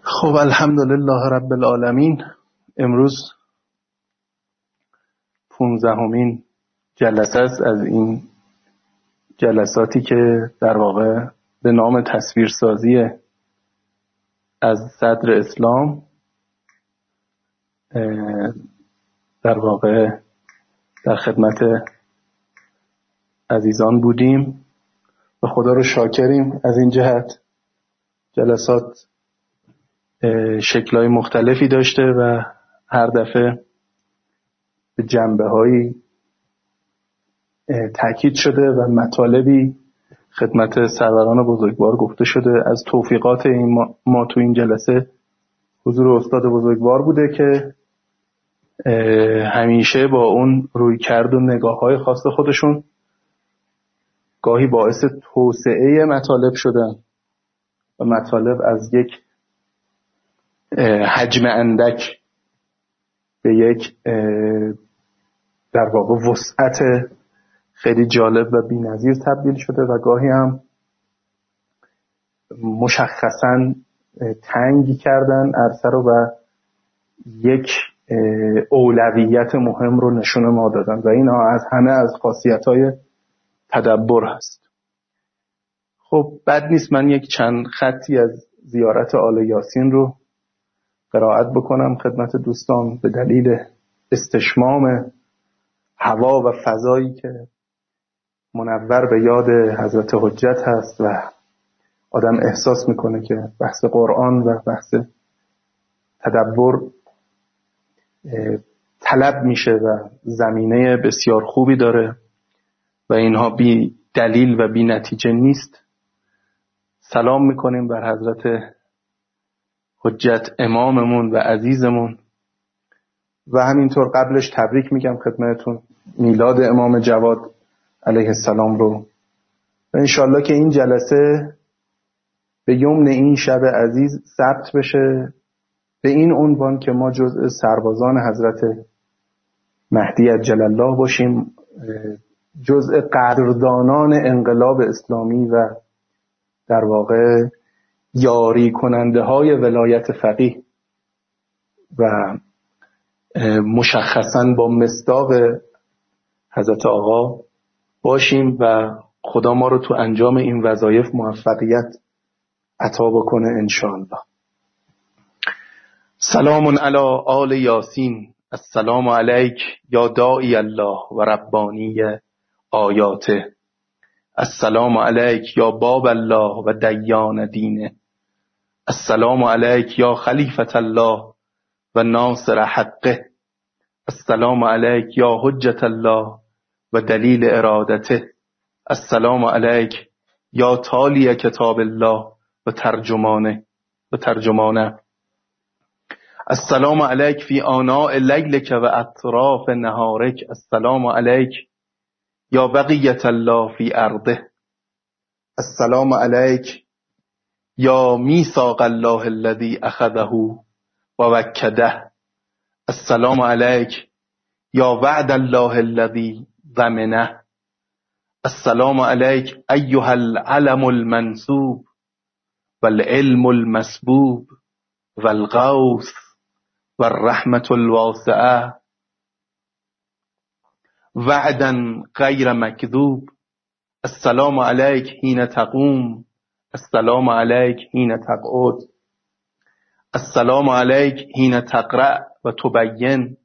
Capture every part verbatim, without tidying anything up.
خب الحمدلله رب العالمین. امروز پونزدهمین جلسه است از این جلساتی که در واقع به نام تصویرسازی از صدر اسلام در واقع در خدمت عزیزان بودیم و خدا رو شاکریم. از این جهت جلسات شکل‌های مختلفی داشته و هر دفعه به جنبه‌هایی تاکید شده و مطالبی خدمت سروران بزرگوار گفته شده. از توفیقات این ما, ما تو این جلسه حضور استاد بزرگوار بوده که همیشه با اون رویکرد و نگاه‌های خاص خودشون گاهی باعث توسعه مطالب شدن و مطالب از یک حجم اندک به یک در واقع وسعت خیلی جالب و بی‌نظیر تبدیل شده و گاهی هم مشخصاً تنگ کردن عرصه رو و یک اولویت مهم رو نشون ما دادن و این از همه از خاصیت‌های تدبر هست. خب بد نیست من یک چند خطی از زیارت آل یاسین رو قرائت بکنم خدمت دوستان به دلیل استشمام هوا و فضایی که منور به یاد حضرت حجت هست و آدم احساس میکنه که بحث قرآن و بحث تدبر طلب میشه و زمینه بسیار خوبی داره و اینها بی دلیل و بی نتیجه نیست. سلام میکنیم بر حضرت حجت اماممون و عزیزمون و همینطور قبلش تبریک میگم خدمتتون میلاد امام جواد علیه السلام رو و انشالله که این جلسه به یمن این شب عزیز ثبت بشه به این عنوان که ما جزء سربازان حضرت مهدی عجل الله باشیم، جزء قدردانان انقلاب اسلامی و در واقع یاری کننده های ولایت فقیه و مشخصاً با مصداق حضرت آقا باشیم و خدا ما رو تو انجام این وظایف موفقیت عطا بکنه انشاءالله. سلام علی آل یاسین. السلام علیک یا داعی الله و ربانی آیاته. السلام علیک یا باب الله و دیان دینه. السلام علیک یا خلیفة الله و ناصر حقه. السلام علیک یا حجت الله و دلیل ارادته. السلام علیک یا تالی کتاب الله و ترجمانه و ترجمانه. السلام علیک فی آناء لیلک و اطراف نهارک. السلام علیک یا بقیت الله فی ارضه. السلام علیک یا میثاق الله الذی اخذه و وکده. السلام علیک یا وعد الله الذی ضمنه. السلام علیک ایها العلم المنسوب والعلم المسبوب والغوث والرحمة الواسعه وعدا غیر مکذوب. السلام علیک حین تقوم. السلام علیک حین تقعد. السلام علیک حین تقرأ و تبین.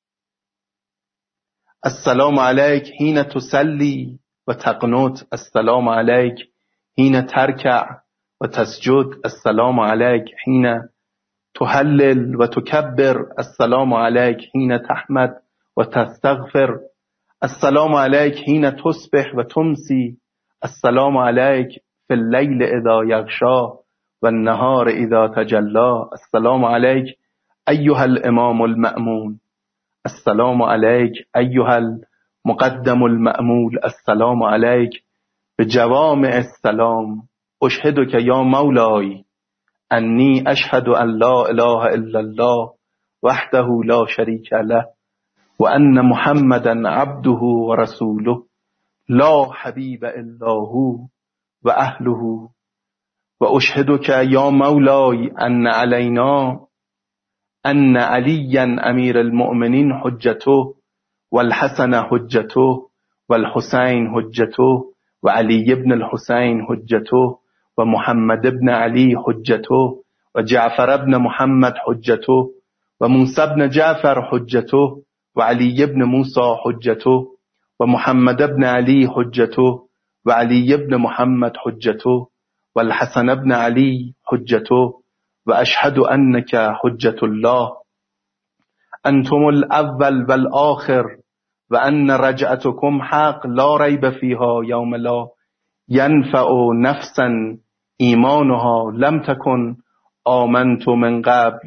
السلام علیک حین تصلی و تقنت. السلام علیک حین ترکع و تسجد. السلام علیک حین تهلل و تکبر. السلام علیک حین تحمد و تستغفر. السلام علیک حین تصبح و تمسی. السلام علیک فی اللیل اذا یغشا و النهار اذا تجلی. السلام علیک ایها الامام المأمون. السلام علیک ایها المقدم المأمول. السلام علیک بجوامع السلام. اشهدک یا مولای انی اشهد ان لا اله الا الله وحده لا شریک له و ان محمدا عبده و رسوله لا حبیب الا هو و اهله و اشهدک یا مولاي ان علینا ان علیا امیر المؤمنین حجته والحسن حجته والحسین حجته وعلي بن الحسين حجته ومحمد بن علي حجته وجعفر بن محمد حجته وموسى بن جعفر حجته وعلي بن موسى حجته ومحمد بن علي حجته وعلي بن محمد حجته والحسن بن علي حجته وأشهد أنك حجة الله أنتم الأول والآخر وأن رجعتكم حق لا ريب فيها يوم لا ينفع نفسا إيمانها لم تكن آمنت من قبل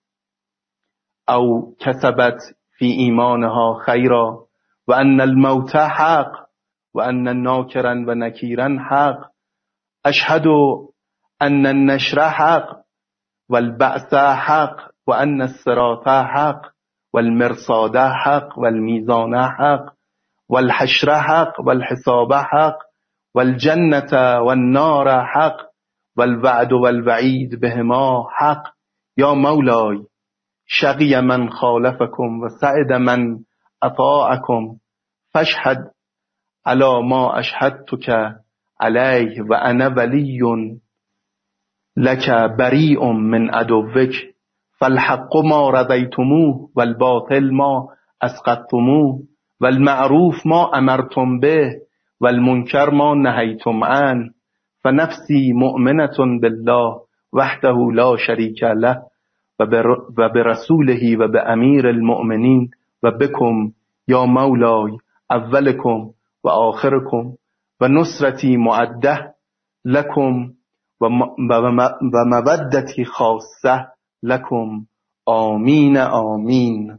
أو كسبت في إيمانها خيرا وأن الموت حق وأن ناكرا ونكيرا حق أشهد أن النشر حق والبعث حق وأن الصراط حق والمرصاد حق والميزان حق والحشر حق والحساب حق والجنة والنار حق والوعد والوعيد بهما حق يا مولاي شقي من خالفكم وسعد من أطاعكم فاشهد على ما أشهدتك عليه وأنا ولي لك بريء من عدوك فالحق ما رضيتموه والباطل ما أسقطتموه والمعروف ما أمرتم به والمنكر ما نهيتم عنه فنفسي مؤمنة بالله وحده لا شريك له وبرسوله وبأمير المؤمنين وبكم يا مولاي أولكم وآخركم ونصرتي معده لكم ومودتي خاصة لكم آمين آمين.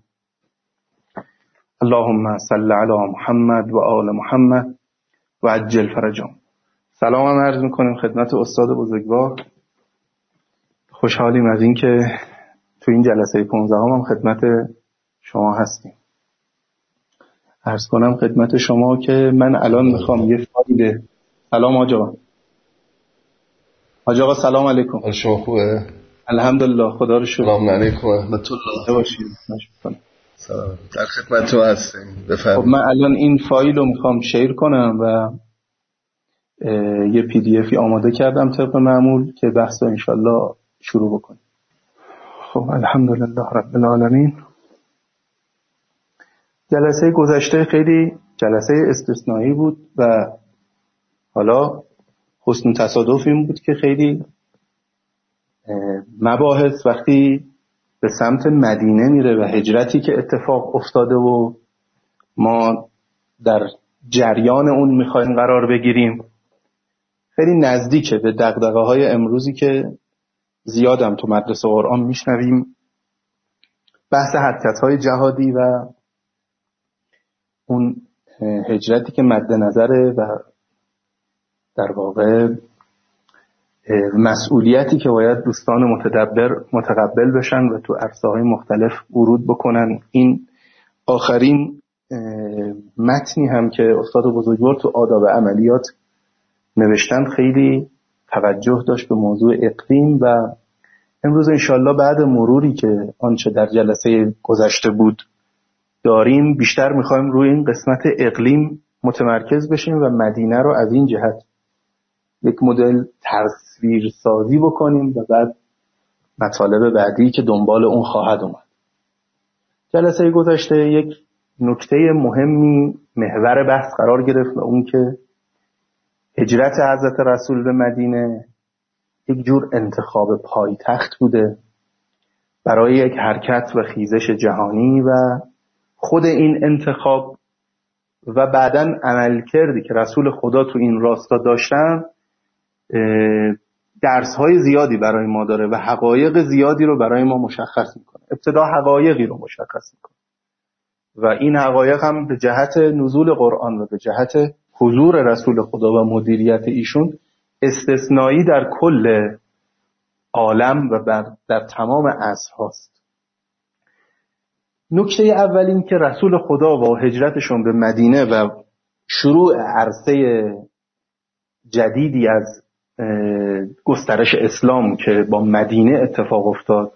اللهم صل على محمد و آل محمد و عجل فرجهم. سلام هم عرض میکنیم خدمت استاد بزرگوار. خوشحالیم از این که تو این جلسه پانزدهم هم خدمت شما هستیم. عرض کنم خدمت شما که من الان میخوام یه فایل. سلام آجا آجا سلام علیکم. شما خوبه؟ الحمدلله خدا رو شکر. سلام علیکم و رحمت الله. باشید. سلام. در خدمت تو هستیم. بفرمایید. خب من الان این فایل رو میخوام شیر کنم و یه پی دی افی آماده کردم طبق معمول که بحث رو انشالله شروع بکنیم. خب الحمدلله رب العالمین. جلسه گذشته خیلی جلسه استثنایی بود و حالا حسن تصادف این بود که خیلی مباحث وقتی به سمت مدینه میره و هجرتی که اتفاق افتاده و ما در جریان اون میخوایم قرار بگیریم خیلی نزدیکه به دغدغه‌های امروزی که زیادم تو مدرسه قرآن میشنویم. بحث حرکت‌های جهادی و اون هجرتی که مد نظره و در واقع مسئولیتی که باید دوستان متدبر متقبل بشن و تو عرصه‌های مختلف ورود بکنن. این آخرین متنی هم که استاد بزرگوار تو آداب عملیات نوشتن خیلی توجه داشت به موضوع اقلیم و امروز انشالله بعد مروری که آنچه در جلسه گذشته بود داریم بیشتر میخوایم روی این قسمت اقلیم متمرکز بشیم و مدینه رو از این جهت یک مدل تصویر سازی بکنیم و بعد مطالب بعدی که دنبال اون خواهد اومد. جلسه گذشته یک نکته مهمی محور بحث قرار گرفت و اون که هجرت حضرت رسول به مدینه یک جور انتخاب پایتخت بوده برای یک حرکت و خیزش جهانی و خود این انتخاب و بعداً عمل کردی که رسول خدا تو این راستا داشتن درس‌های زیادی برای ما داره و حقایق زیادی رو برای ما مشخص میکنه. ابتدا حقایقی رو مشخص میکنه و این حقایق هم به جهت نزول قرآن و به جهت حضور رسول خدا و مدیریت ایشون استثنایی در کل عالم و در تمام عصرهاست. نکته اول این که رسول خدا و هجرتشون به مدینه و شروع عرصه جدیدی از گسترش اسلام که با مدینه اتفاق افتاد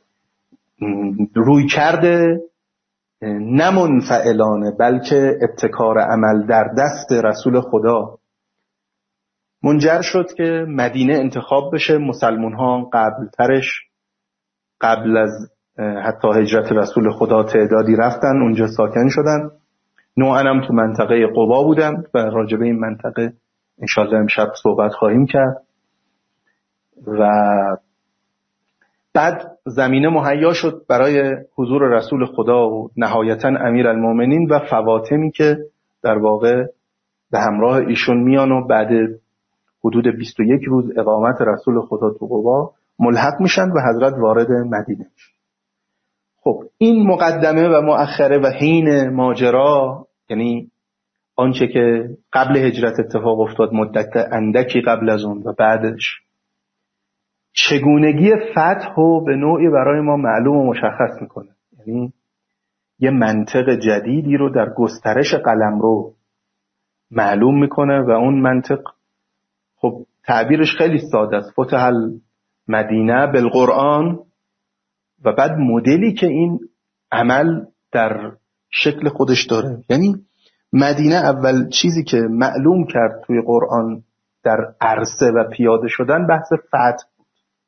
روی کرده نه منفعلانه بلکه ابتکار عمل در دست رسول خدا منجر شد که مدینه انتخاب بشه. مسلمان ها قبل ترش قبل از حتی هجرت رسول خدا تعدادی رفتن اونجا ساکن شدن، نوعاً هم تو منطقه قبا بودن و راجبه این منطقه انشالله امشب صحبت خواهیم کرد. و بعد زمینه مهیا شد برای حضور رسول خدا و نهایتاً امیرالمومنین و فواطمی که در واقع به همراه ایشون میان و بعد حدود بیست و یک روز اقامت رسول خدا تو قبا ملحق میشن و حضرت وارد مدینه میشن. خب این مقدمه و مؤخره و حین ماجرا، یعنی آنچه که قبل هجرت اتفاق افتاد مدت اندکی قبل از اون و بعدش، چگونگی فتح رو به نوعی برای ما معلوم و مشخص میکنه. یعنی یه منطق جدیدی رو در گسترش قلمرو معلوم میکنه و اون منطق خب تعبیرش خیلی ساده است، فتح المدینه بالقرآن. و بعد مدلی که این عمل در شکل خودش داره، یعنی مدینه اول چیزی که معلوم کرد توی قرآن در عرصه و پیاده شدن بحث فتح بود.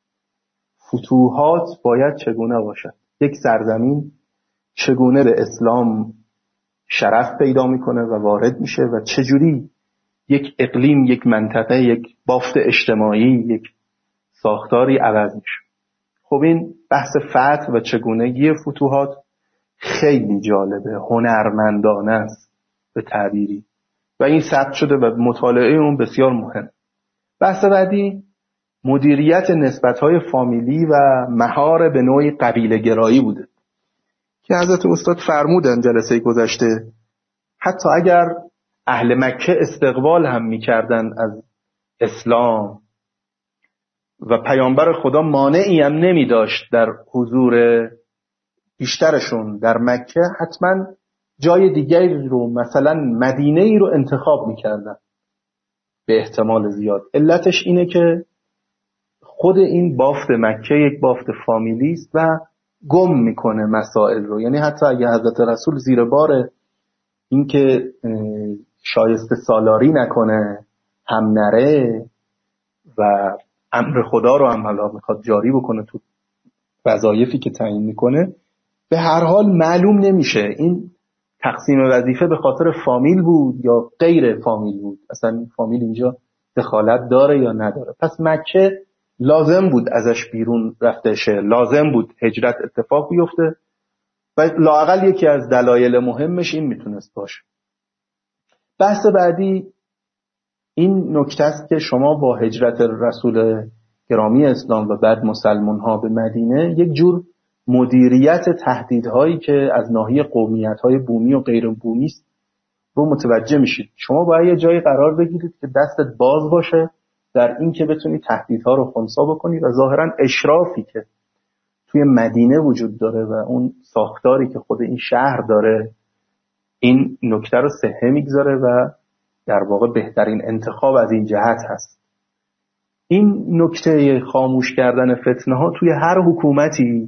فتوحات باید چگونه باشد، یک سرزمین چگونه به اسلام شرف پیدا میکنه و وارد میشه و چجوری یک اقلیم، یک منطقه، یک بافت اجتماعی، یک ساختاری عوض میشه. خب این بحث فتح و چگونگی فتوحات خیلی جالبه، هنرمندانه است به تعبیری و این ثبت شده و مطالعه اون بسیار مهم. بحث بعدی مدیریت نسبت‌های فامیلی و مهار به نوعی قبیله گرایی بوده که حضرت استاد فرمودن جلسه گذشته حتی اگر اهل مکه استقبال هم می‌کردن از اسلام و پیامبر خدا مانعی هم نمی داشت در حضور بیشترشون در مکه، حتما جای دیگری رو مثلا مدینه ای رو انتخاب می کردن به احتمال زیاد. علتش اینه که خود این بافت مکه یک بافت فامیلی است و گم میکنه مسائل رو. یعنی حتی اگه حضرت رسول زیر بار این که شایسته سالاری نکنه هم نره و امر خدا رو هم حالا میخواد جاری بکنه تو وظایفی که تعیین میکنه، به هر حال معلوم نمیشه این تقسیم وظیفه به خاطر فامیل بود یا غیر فامیل بود، اصلا فامیل اینجا دخالت داره یا نداره. پس مکه لازم بود ازش بیرون رفته شه، لازم بود هجرت اتفاق بیفته و لااقل یکی از دلایل مهمش این میتونست باشه. بحث بعدی این نکته است که شما با هجرت رسول گرامی اسلام و بعد مسلمان ها به مدینه یک جور مدیریت تهدیدهایی که از ناحیه قومیت‌های بومی و غیر بومی است رو متوجه میشید. شما باید یه جایی قرار بگیرید که دستت باز باشه در این که بتونی تهدیدها رو خنثی بکنی و ظاهراً اشرافی که توی مدینه وجود داره و اون ساختاری که خود این شهر داره این نکته رو صحه میگذاره و در واقع بهترین انتخاب از این جهت هست. این نکته خاموش کردن فتنه ها توی هر حکومتی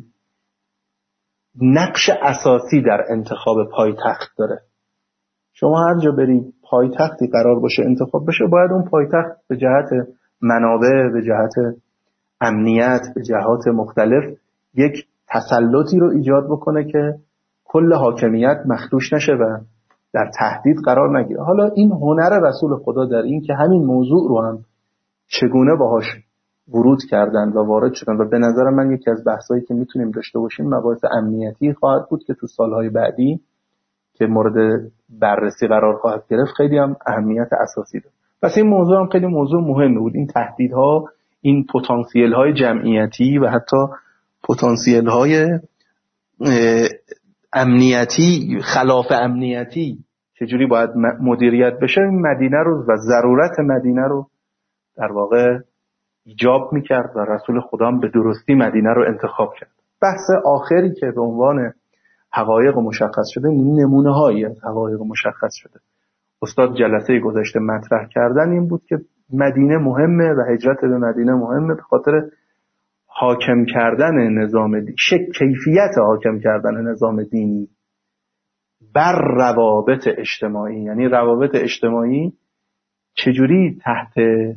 نقش اساسی در انتخاب پایتخت داره. شما هر جا برید پایتختی قرار باشه انتخاب بشه، باید اون پایتخت به جهت منابع، به جهت امنیت، به جهات مختلف یک تسلطی رو ایجاد بکنه که کل حاکمیت مخدوش نشه و در تهدید قرار نگیره. حالا این هنر رسول خدا در این که همین موضوع رو هم چگونه باهاش ورود کردن و وارد شدن و به نظر من یکی از بحثایی که میتونیم داشته باشیم مباحث امنیتی خواهد بود که تو سالهای بعدی که مورد بررسی قرار خواهد گرفت خیلی هم اهمیت اساسی داره. پس این موضوع هم خیلی موضوع مهمه بود، این تهدیدها، این پتانسیل های جمعیتی و حتی پتانسیل های امنیتی، خلاف امنیتی چجوری باید مدیریت بشه. مدینه رو و ضرورت مدینه رو در واقع ایجاب میکرد و رسول خدا هم به درستی مدینه رو انتخاب کرد. بحث آخری که به عنوان حقایق مشخص شده، نمونه هایی از حقایق مشخص شده استاد جلسه گذشته مطرح کردن این بود که مدینه مهمه و هجرت به مدینه مهمه به خاطر حاکم کردن نظام دینی، شک کیفیت حاکم کردن نظام دینی بر روابط اجتماعی. یعنی روابط اجتماعی چجوری تحت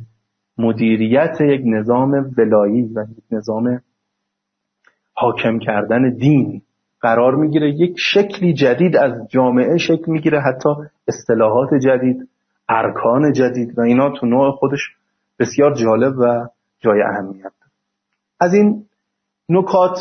مدیریت یک نظام ولایی و یک نظام حاکم کردن دین قرار میگیره، یک شکلی جدید از جامعه شکل میگیره، حتی اصطلاحات جدید، ارکان جدید و اینا تو نوع خودش بسیار جالب و جای اهمیت داره. از این نکات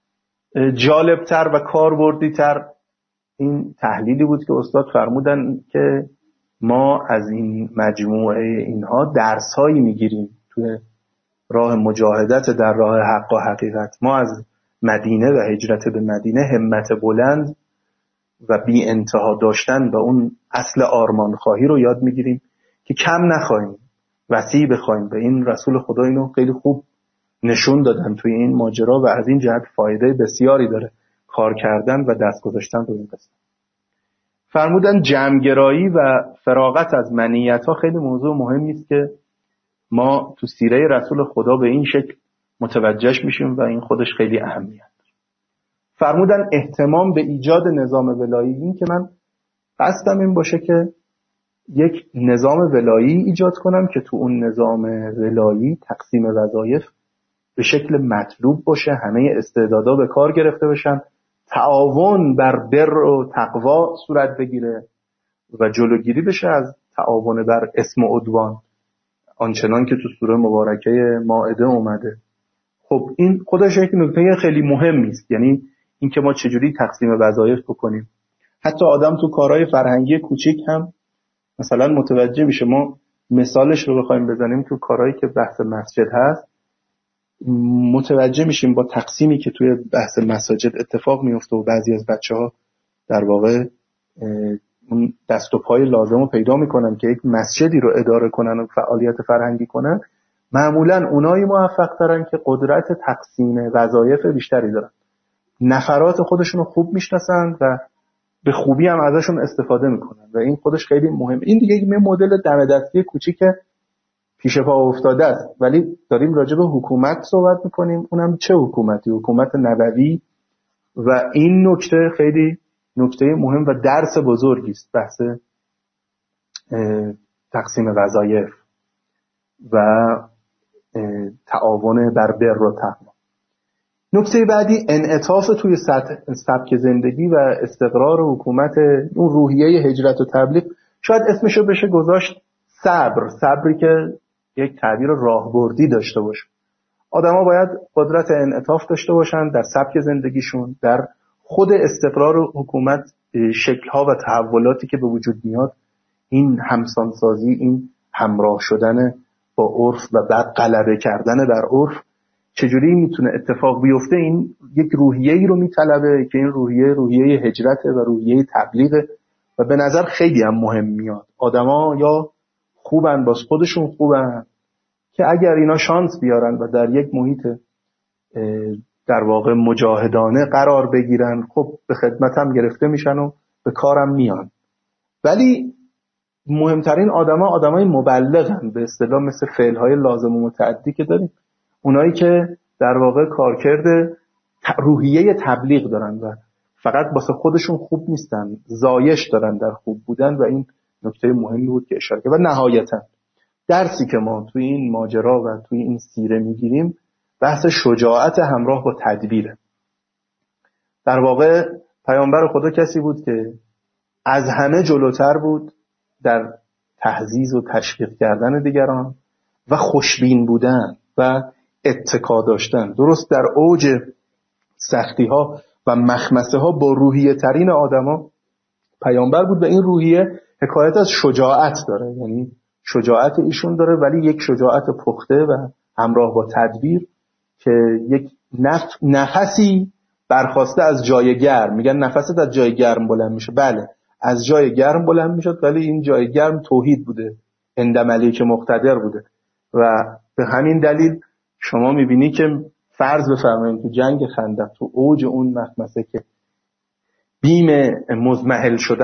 جالبتر و کاربردی‌تر این تحلیلی بود که استاد فرمودن که ما از این مجموعه اینها درس‌هایی میگیریم توی راه مجاهدت در راه حق و حقیقت. ما از مدینه و هجرت به مدینه همت بلند و بی انتها داشتن و اون اصل آرمان خواهی رو یاد میگیریم که کم نخواهیم، وسیع بخوایم. به این رسول خدا اینو خیلی خوب نشون دادن توی این ماجرا و از این جهت فایده بسیاری داره کار کردن و دست گذاشتن روی این قصه. فرمودن جمع‌گرایی و فراغت از منیت‌ها خیلی موضوع مهمی است که ما تو سیره رسول خدا به این شکل متوجهش میشیم و این خودش خیلی اهمیت داره. فرمودن اهتمام به ایجاد نظام ولایی، این که من قصدم این باشه که یک نظام ولایی ایجاد کنم که تو اون نظام ولایی تقسیم وظایف به شکل مطلوب باشه، همه استعدادا به کار گرفته بشن، تعاون بر بر و تقوا صورت بگیره و جلوگیری بشه از تعاون بر اسم و عدوان آنچنان که تو سوره مبارکه مائده اومده. خب این خودش یک نکته خیلی مهمی است، یعنی اینکه ما چجوری تقسیم وظایف بکنیم. حتی آدم تو کارهای فرهنگی کوچیک هم مثلا متوجه میشه. ما مثالش رو بخوایم بزنیم تو کارهایی که بحث مسجد هست، متوجه میشیم با تقسیمی که توی بحث مساجد اتفاق میفته و بعضی از بچه‌ها در واقع اون دست و پای لازم رو پیدا میکنن که یک مسجدی رو اداره کنن و فعالیت فرهنگی کنن، معمولاً اونایی موفق ترن که قدرت تقسیم وظایف بیشتری دارن، نفرات خودشون رو خوب میشناسن و به خوبی هم ازشون استفاده میکنن و این خودش خیلی مهمه. این دیگه یک مدل دم دستی کوچیک پیش پا افتاده است، ولی داریم راجع به حکومت صحبت میکنیم. اونم چه حکومتی؟ حکومت نبوی. و این نکته خیلی نکته مهم و درس بزرگی است، بحث تقسیم وظایف و تعاون بر بر و تقوا. نکته بعدی انعطاف توی سبک زندگی و استقرار حکومت، اون روحیه هجرت و تبلیغ. شاید اسمشو بشه گذاشت صبر، صبری که یک تعبیر راهبردی داشته باشه. آدما باید قدرت انعطاف داشته باشن در سبک زندگیشون، در خود استقرار حکومت، شکل‌ها و تحولاتی که به وجود میاد، این همسانسازی، این همراه شدن با عرف و بعد غلبه کردن بر عرف چجوری میتونه اتفاق بیفته. این یک روحیه‌ای رو میطلبه که این روحیه روحیه هجرت و روحیه تبلیغ و به نظر خیلی هم مهم میاد. آدما یا خوبن باز خودشون خوبن که اگر اینا شانس بیارن و در یک محیط در واقع مجاهدانه قرار بگیرن، خب به خدمت هم گرفته میشن و به کارم میان. ولی مهمترین آدما آدمای مبلغن، به اصطلاح مثل فعلهای لازم و متعدی که داریم، اونایی که در واقع کارکرد روحیه تبلیغ دارن و فقط واسه خودشون خوب نیستن، زایش دارن در خوب بودن و این نکته مهمی بود که اشاره کرد. و نهایتا درسی که ما توی این ماجرا و توی این سیره میگیریم بحث شجاعت همراه با تدبیره. در واقع پیامبر خدا کسی بود که از همه جلوتر بود در تحزیز و تشویق کردن دیگران و خوشبین بودن و اتکا داشتن. درست در اوج سختی ها و مخمسه ها با روحیه ترین آدما پیامبر بود و این روحیه حکایت از شجاعت داره، یعنی شجاعت ایشون داره ولی یک شجاعت پخته و همراه با تدبیر که یک نف... نفسی برخواسته از جای گرم. میگن نفست از جای گرم بلند میشه. بله، از جای گرم بلند میشد، ولی این جای گرم توحید بوده، عند ملیک مقتدر بوده. و به همین دلیل شما میبینی که فرض بفرمایید تو جنگ خندق، تو اوج اون مخمسه که بیم مزمحل شدن و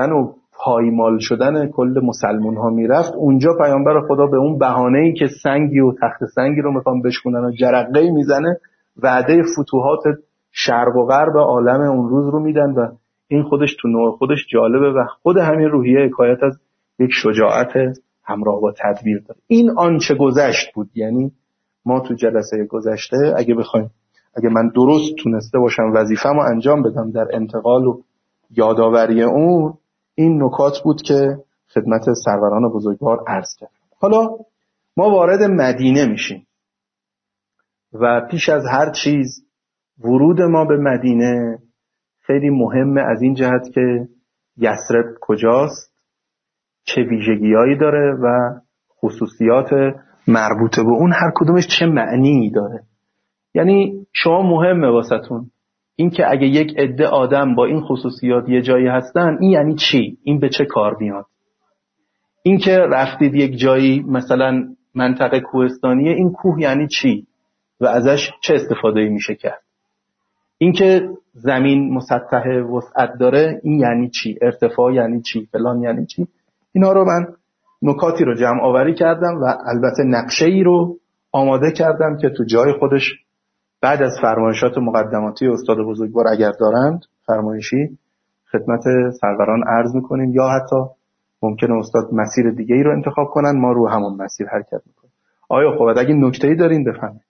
پایمال شدن کل مسلمان ها میرفت، اونجا پیامبر خدا به اون بهانه‌ای که سنگی و تخت سنگی رو میخوام بشکنن و جرقه‌ای میزنه، وعده فتوحات شرق و غرب عالم اون روز رو میدن و این خودش تو نوع خودش جالبه و خود همین روحیه حکایت از یک شجاعت همراه با تدبیر داره. این آنچه گذشت بود. یعنی ما تو جلسه گذشته اگه بخوایم اگه من درست تونسته باشم وظیفه‌مو انجام بدم در انتقال و یادآوری اون، این نکات بود که خدمت سروران بزرگوار عرض کردم. حالا ما وارد مدینه میشیم و پیش از هر چیز ورود ما به مدینه خیلی مهمه از این جهت که یثرب کجاست، چه ویژگی‌هایی داره و خصوصیات مربوطه به اون هر کدومش چه معنی داره. یعنی شما مهمه واسهتون این که اگه یک عده آدم با این خصوصیات یه جایی هستن، این یعنی چی؟ این به چه کار میاد؟ این که رفتید یک جایی مثلا منطقه کوهستانیه، این کوه یعنی چی و ازش چه استفاده‌ای میشه کرد؟ این که زمین مسطح وسعت داره، این یعنی چی؟ ارتفاع یعنی چی؟ فلان یعنی چی؟ اینا رو من نکاتی رو جمع آوری کردم و البته نقشه‌ای رو آماده کردم که تو جای خودش بعد از فرمایشات مقدماتی استاد بزرگوار اگر دارند فرمایشی خدمت سروران عرض میکنیم، یا حتی ممکنه استاد مسیر دیگه ای رو انتخاب کنن، ما رو همون مسیر حرکت میکنیم. آیا خب اگه نکته‌ای دارین بفهمید.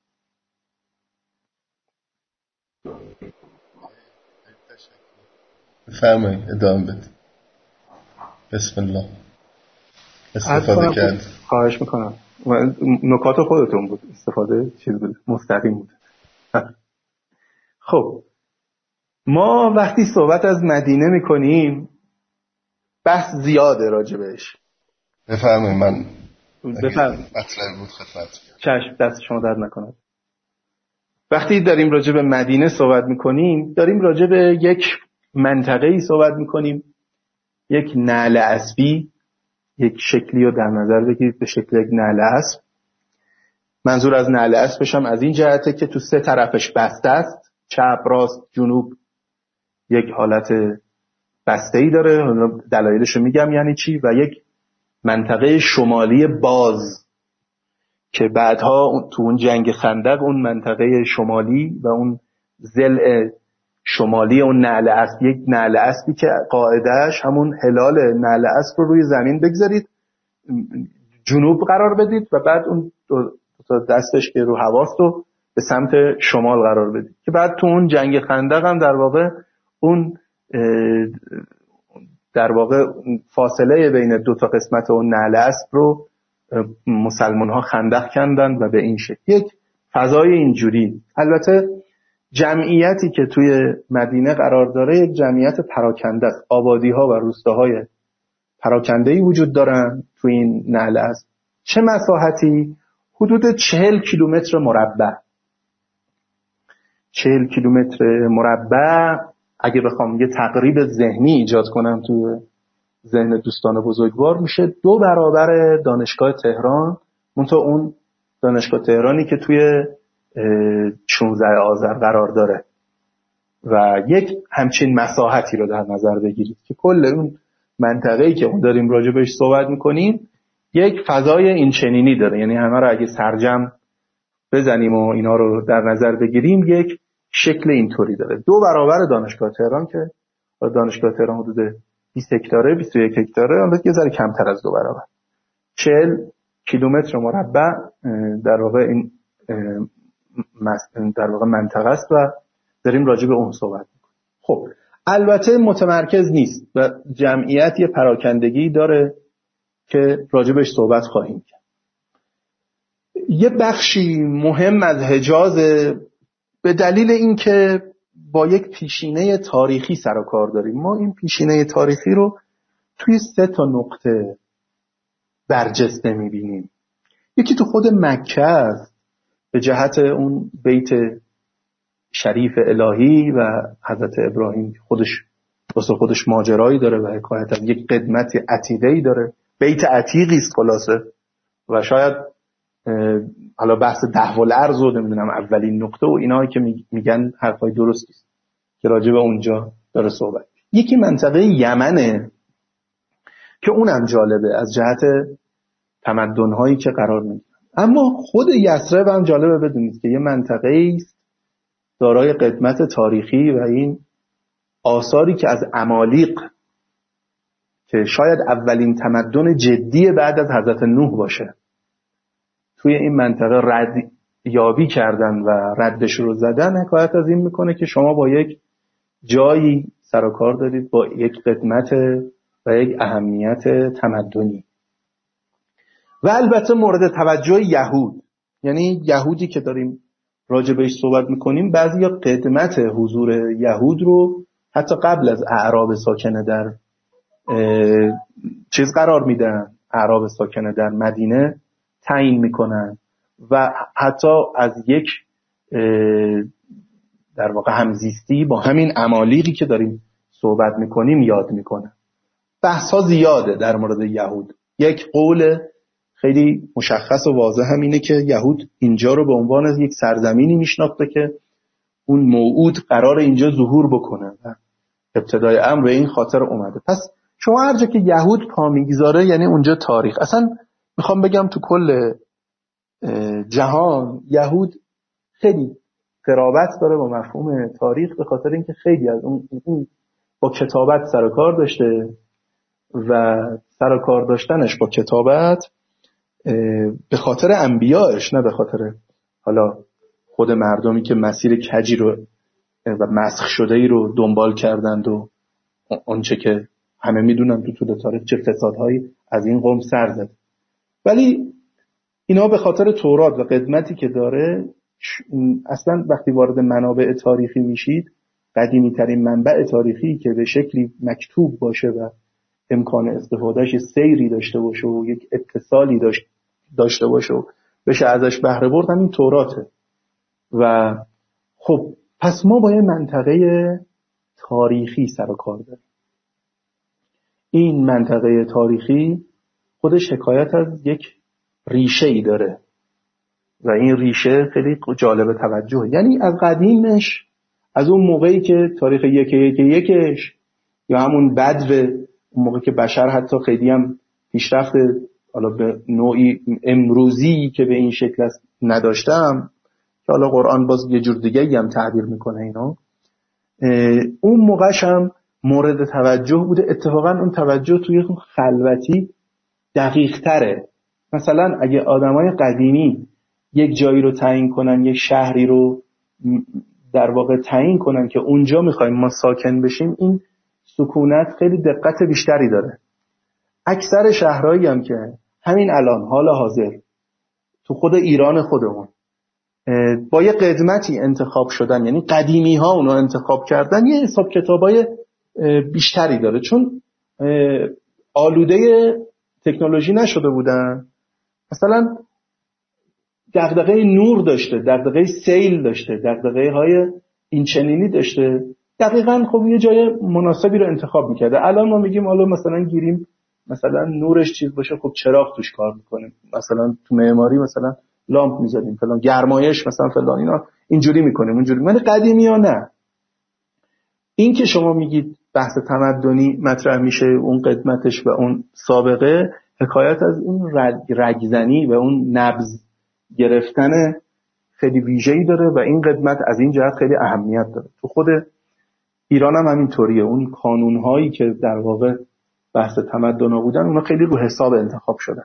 بفرمایید ادامه بده. بسم الله. استفاده کرد. خواهش میکنم. نکات خودتون بود، استفاده چیز بود، مستقیم بود. خب ما وقتی صحبت از مدینه میکنیم بحث زیاده راجبش. بفرمایید. من بفرمایید. مطلب بود خدمت. چشم، دست شما درد نکنه. وقتی داریم راجب مدینه صحبت میکنیم داریم راجب یک منطقه‌ای صحبت میکنیم، یک نعل اسبی، یک شکلی رو در نظر بگیرید به شکل یک نعل اسب. منظور از نعل اسبش هم از این جهته که تو سه طرفش بسته است، چپ راست جنوب یک حالت بسته‌ای داره، حالا دلایلش رو میگم یعنی چی، و یک منطقه شمالی باز که بعدها تو اون جنگ خندق اون منطقه شمالی و اون ضلع شمالی اون نعل اسب، یک نعل اسبی که قاعدهش همون هلال نعل اسب رو روی زمین بگذارید، جنوب قرار بدید و بعد اون دو تا دستش که رو هواست رو به سمت شمال قرار بدید، که بعد تو اون جنگ خندق هم در واقع اون در واقع فاصله بین دو تا قسمت اون نعل اسب رو مسلمان ها خندق کندن و به این شکل یک فضای اینجوری. البته جمعیتی که توی مدینه قرار داره یک جمعیت پراکنده است، آبادی ها و روستاهای پراکنده‌ای وجود دارن توی این نعل اسب. چه مساحتی؟ حدود چهل کیلومتر مربع. چهل کیلومتر مربع اگه بخوام یه تقریب ذهنی ایجاد کنم توی ذهن دوستان بزرگوار، میشه دو برابر دانشگاه تهران، منتها اون دانشگاه تهرانی که توی شانزده آذر قرار داره و یک همچین مساحتی رو در نظر بگیرید که کل اون منطقه‌ای که اون داریم راجع بهش صحبت میکنیم یک فضای این چنینی داره. یعنی همه رو اگه سرجم بزنیم و اینا رو در نظر بگیریم یک شکل اینطوری داره. دو برابر دانشگاه تهران که دانشگاه تهران حدود بیست هکتاره، بیست و یک هکتاره، حالا یه ذره کمتر از دو برابر، چهل کیلومتر مربع در واقع این در واقع منطقه است و داریم راجع به اون صحبت میکنیم. خب البته متمرکز نیست و جمعیتی پراکندگی داره که راجع بهش صحبت خواهیم کرد. یه بخشی مهم از حجاز به دلیل اینکه با یک پیشینه تاریخی سر و کار داریم. ما این پیشینه تاریخی رو توی سه تا نقطه برجسته می‌بینیم. یکی تو خود مکه است به جهت اون بیت شریف الهی و حضرت ابراهیم خودش واسه خودش ماجرایی داره و حکایت از یک قدمت عتیقه‌ای داره، بیت عتیقی است خلاصه، و شاید حالا بحث دهو الارض و نمیدونم اولین نقطه و اینایی که میگن حرفای درستی است که راجع به اونجا داره صحبت. یکی منطقه یمنه که اونم جالبه از جهت تمدن‌هایی که قرار می‌گیرن. اما خود یثرب هم جالبه بدونید که یه منطقه‌ای است دارای قدمت تاریخی و این آثاری که از عمالیق که شاید اولین تمدن جدی بعد از حضرت نوح باشه توی این منطقه رد یابی کردن و ردش رو زدن، حکایت از این میکنه که شما با یک جایی سر و کار دارید با یک قدمت و یک اهمیت تمدنی. و البته مورد توجه یهود، یعنی یهودی که داریم راجع بهش صحبت میکنیم، بعضی قدمت حضور یهود رو حتی قبل از اعراب ساکنه در چیز قرار میدن، اعراب ساکنه در مدینه تعیین میکنن و حتی از یک در واقع همزیستی با همین عمالیقی که داریم صحبت میکنیم یاد میکنن. بحث ها زیاده در مورد یهود. یک قول خیلی مشخص و واضح هم اینه که یهود اینجا رو به عنوان از یک سرزمینی میشناخته که اون موعود قرار اینجا ظهور بکنه و ابتدای امر به این خاطر اومده. پس شما هر جا که یهود پا میگذاره یعنی اونجا تاریخ. اصلا میخوام بگم تو کل جهان یهود خیلی قرابت داره با مفهوم تاریخ، به خاطر اینکه خیلی از اون, اون با کتابت سر و کار داشته و سر و کار داشتنش با کتابت به خاطر انبیایش، نه به خاطر حالا خود مردمی که مسیر کجی رو و مسخ شده ای رو دنبال کردند و آنچه که همه میدونن تو طول تاریخ چه فسادهایی از این قوم سر زد. ولی اینا به خاطر تورات و قدمتی که داره، اصلا وقتی وارد منابع تاریخی میشید، قدیمی ترین منبع تاریخی که به شکلی مکتوب باشه و امکان استفادهش سیری داشته باشه و یک اتصالی داشت داشته باشه و بشه ازش بهره برد، همین توراته. و خب پس ما با یه منطقه تاریخی سر و کار داریم. این منطقه تاریخی خودش حکایت از یک ریشه ای داره و این ریشه خیلی جالب توجه، یعنی از قدیمش، از اون موقعی که تاریخ یک یک یکش یا همون بدو، اون موقع که بشر حتی خیلی هم پیشرفت حالا به نوعی امروزی که به این شکل است نداشتم، که حالا قرآن باز یه جور دیگه هم تعبیر میکنه اینا، اون موقعش هم مورد توجه بوده. اتفاقا اون توجه توی خلوتی دقیق تره. مثلا اگه آدمای قدیمی یک جایی رو تعیین کنن، یک شهری رو در واقع تعیین کنن که اونجا میخوایم ما ساکن بشیم، این سکونت خیلی دقت بیشتری داره. اکثر شهرهایی هم که همین الان حال حاضر تو خود ایران خودمون با یه قدمتی انتخاب شدن، یعنی قدیمی ها اونو انتخاب کردن، یه حساب کتابای بیشتری داره، چون آلوده تکنولوژی نشده بودن. مثلا دغدغه نور داشته، دغدغه سیل داشته، دغدغه های این چنینی داشته، دقیقاً خب یه جای مناسبی رو انتخاب میکرده. الان ما میگیم حالا مثلا گیریم مثلا نورش چیز باشه، خب چراغ توش کار میکنه، مثلا تو معماری مثلا لامپ میذاریم فلان، گرمایش مثلا فلان، اینا اینجوری میکنیم اونجوری. ولی قدیمی ها نه. این که شما میگید بحث تمدنی مطرح میشه، اون قدمتش و اون سابقه، حکایت از اون رگزنی و اون نبض گرفتن خیلی ویژه‌ای داره و این قدمت از این جهت خیلی اهمیت داره. تو خود ایران هم همینطوریه. اون قانون‌هایی که در واقع بحث تمدن بودن، اونا خیلی رو حساب انتخاب شدن.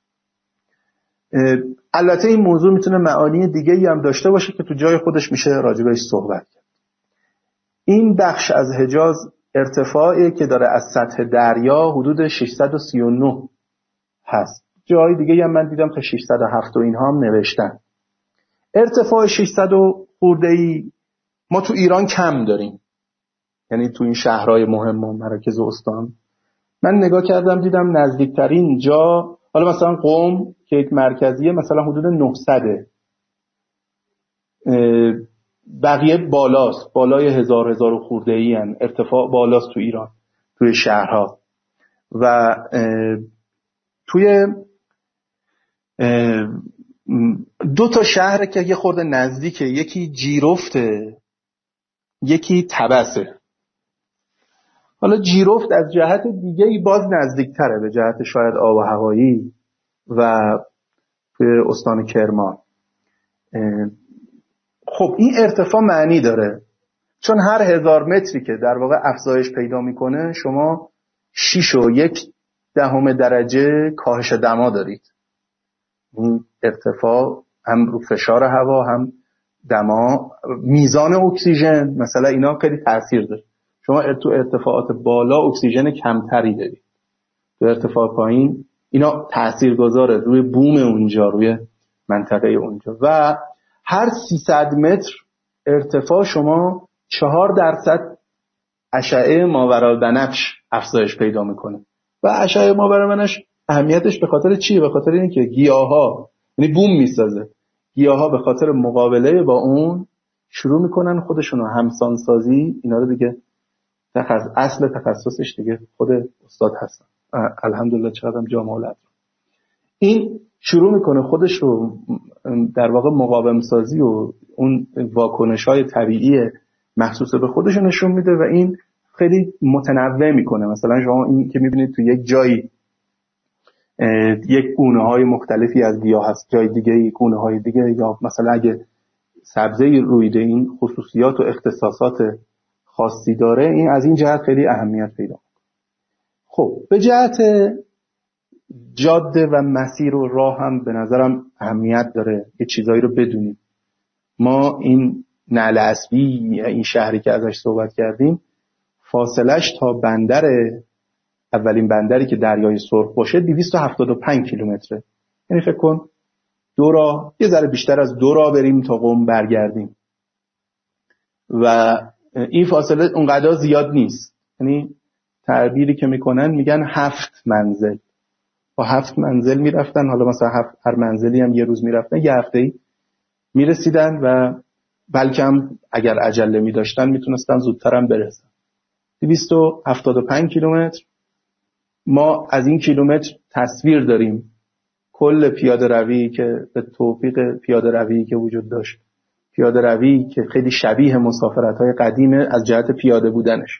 البته این موضوع میتونه معانی دیگه‌ای هم داشته باشه که تو جای خودش میشه راجع بهش صحبت کرد. این بخش از حجاز ارتفاعی که داره از سطح دریا حدود ششصد و سی و نه هست. جای دیگه هم من دیدم تا ششصد و هفت و اینها هم نوشتن. ارتفاع ششصد و خورده‌ای ما تو ایران کم داریم، یعنی تو این شهرهای مهم و مراکز استان. من نگاه کردم دیدم نزدیکترین جا، حالا مثلا قم که یک مرکزیه، مثلا حدود نهصد، بقیه بالاست، بالای هزار هزار و خورده‌ای هن. ارتفاع بالاست تو ایران، توی شهرها. و توی دو تا شهر که یه خورده نزدیکه، یکی جیرفته، یکی طبسه. حالا جیرفت از جهت دیگه‌ای باز نزدیکتره به جهت شاید آب و هوایی و به استان کرمان. خب این ارتفاع معنی داره، چون هر هزار متری که در واقع افزایش پیدا میکنه شما شیش و یک دهم درجه کاهش دما دارید. این ارتفاع هم رو فشار هوا، هم دما، میزان اکسیژن مثلا اینا خیلی تاثیر داره. شما تو ارتفاعات بالا اکسیژن کمتری دارید، تو ارتفاع پایین اینا تاثیرگذاره روی بوم اونجا، روی منطقه اونجا. و هر سیصد متر ارتفاع شما چهار درصد اشعه ماورالبنفش افزایش پیدا میکنه. و اشعه ماورالبنفش اهمیتش به خاطر چیه؟ به خاطر اینکه گیاها، یعنی بوم میسازه، گیاها به خاطر مقابله با اون شروع میکنن خودشونو همسان سازی. اینا رو دیگه تخصص اصل تخصصش دیگه خود استاد هستن الحمدلله، چقدرم جامعه. این شروع میکنه خودش رو در واقع مقاوم سازی و اون واکنش‌های طبیعی مخصوص به خودش نشون میده و این خیلی متنوع میکنه. مثلا شما این که میبینید تو یک جایی یک گونه‌های مختلفی از گیاه هست، جای دیگه گونه‌های دیگه، یا مثلا اگه سبزه رویده این خصوصیات و اختصاصات خاصی داره، این از این جهت خیلی اهمیت پیدا میکنه. خب به جهت جاده و مسیر و راه هم به نظرم اهمیت داره یه چیزایی رو بدونیم. ما این نعل اسبی، این شهری که ازش صحبت کردیم، فاصلش تا بندر، اولین بندری که دریای سرخ باشه، دویست و هفتاد و پنج کیلومتره. یعنی فکر کن دو راه، یه ذره بیشتر از دو راه بریم تا قم برگردیم. و این فاصله اونقدر زیاد نیست. یعنی تعبیری که میکنن میگن هفت منزل. با هفت منزل میرفتن، حالا مثلا هفت هر منزلی هم یه روز میرفتن، یه هفته‌ای میرسیدن و بلکه هم اگر عجله میداشتن میتونستن زودتر هم برسن. دویست و هفتاد و پنج کیلومتر. ما از این کیلومتر تصویر داریم کل پیاده روی که به توفیق پیاده روی که وجود داشت، پیاده روی که خیلی شبیه مسافرت‌های قدیمه از جهت پیاده بودنش.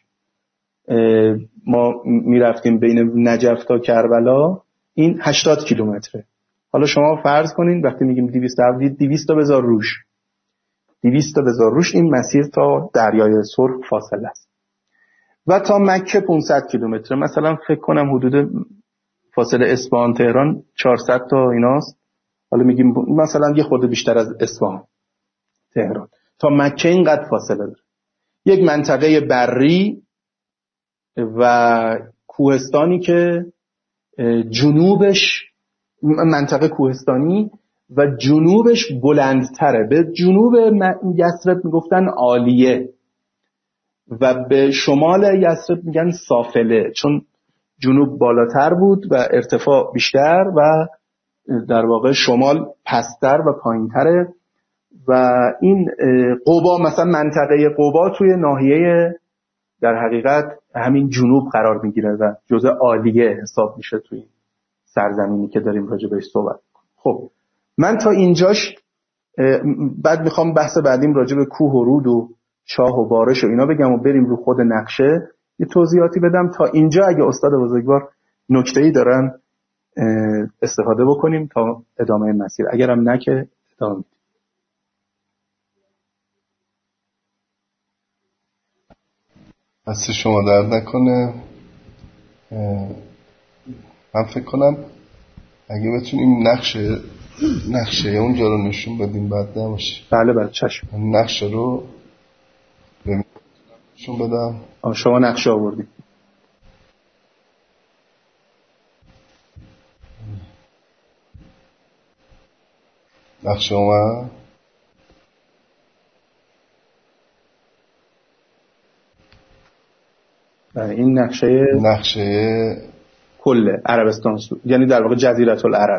ما میرفتیم بین نجف تا کربلا، این هشتاد کیلومتره. حالا شما فرض کنین وقتی میگیم دویست دویست تا بذار روش دویست تا بذار روش این مسیر تا دریای سرخ فاصله است. و تا مکه پانصد کیلومتر. مثلا فکر کنم حدود فاصله اصفهان تهران چهارصد تا ایناست. حالا میگیم مثلا یه خورده بیشتر از اصفهان تهران تا مکه اینقدر فاصله داره. یک منطقه بری و کوهستانی که جنوبش منطقه کوهستانی و جنوبش بلندتره. به جنوب یثرب میگفتن عالیه و به شمال یثرب میگن سافله، چون جنوب بالاتر بود و ارتفاع بیشتر و در واقع شمال پستر و پایینتره. و این قبا، مثلا منطقه قبا توی ناحیه در حقیقت همین جنوب قرار میگیره و جزء عالیه حساب میشه توی سرزمینی که داریم راجع بهش صحبت کنیم. خب من تا اینجاش، بعد میخوام بحث بعدیم راجع به کوه و رود و چاه و بارش و اینا بگم و بریم رو خود نقشه یه توضیحاتی بدم. تا اینجا اگه استاد بزرگوار نکته‌ای دارن استفاده بکنیم تا ادامه مسیر، اگرم نه که ادامه میدیم. دست شما درد نکنه. من فکر کنم اگه بتونیم نقشه نقشه اونجا رو نشون بدیم بعد نباشه. بله بله چشم. نقشه رو نشون بدم. آه شما نقشه آوردید. نقشه اومد. این نقشه نقشه کل عربستان سو... یعنی در واقع جزیره العرب.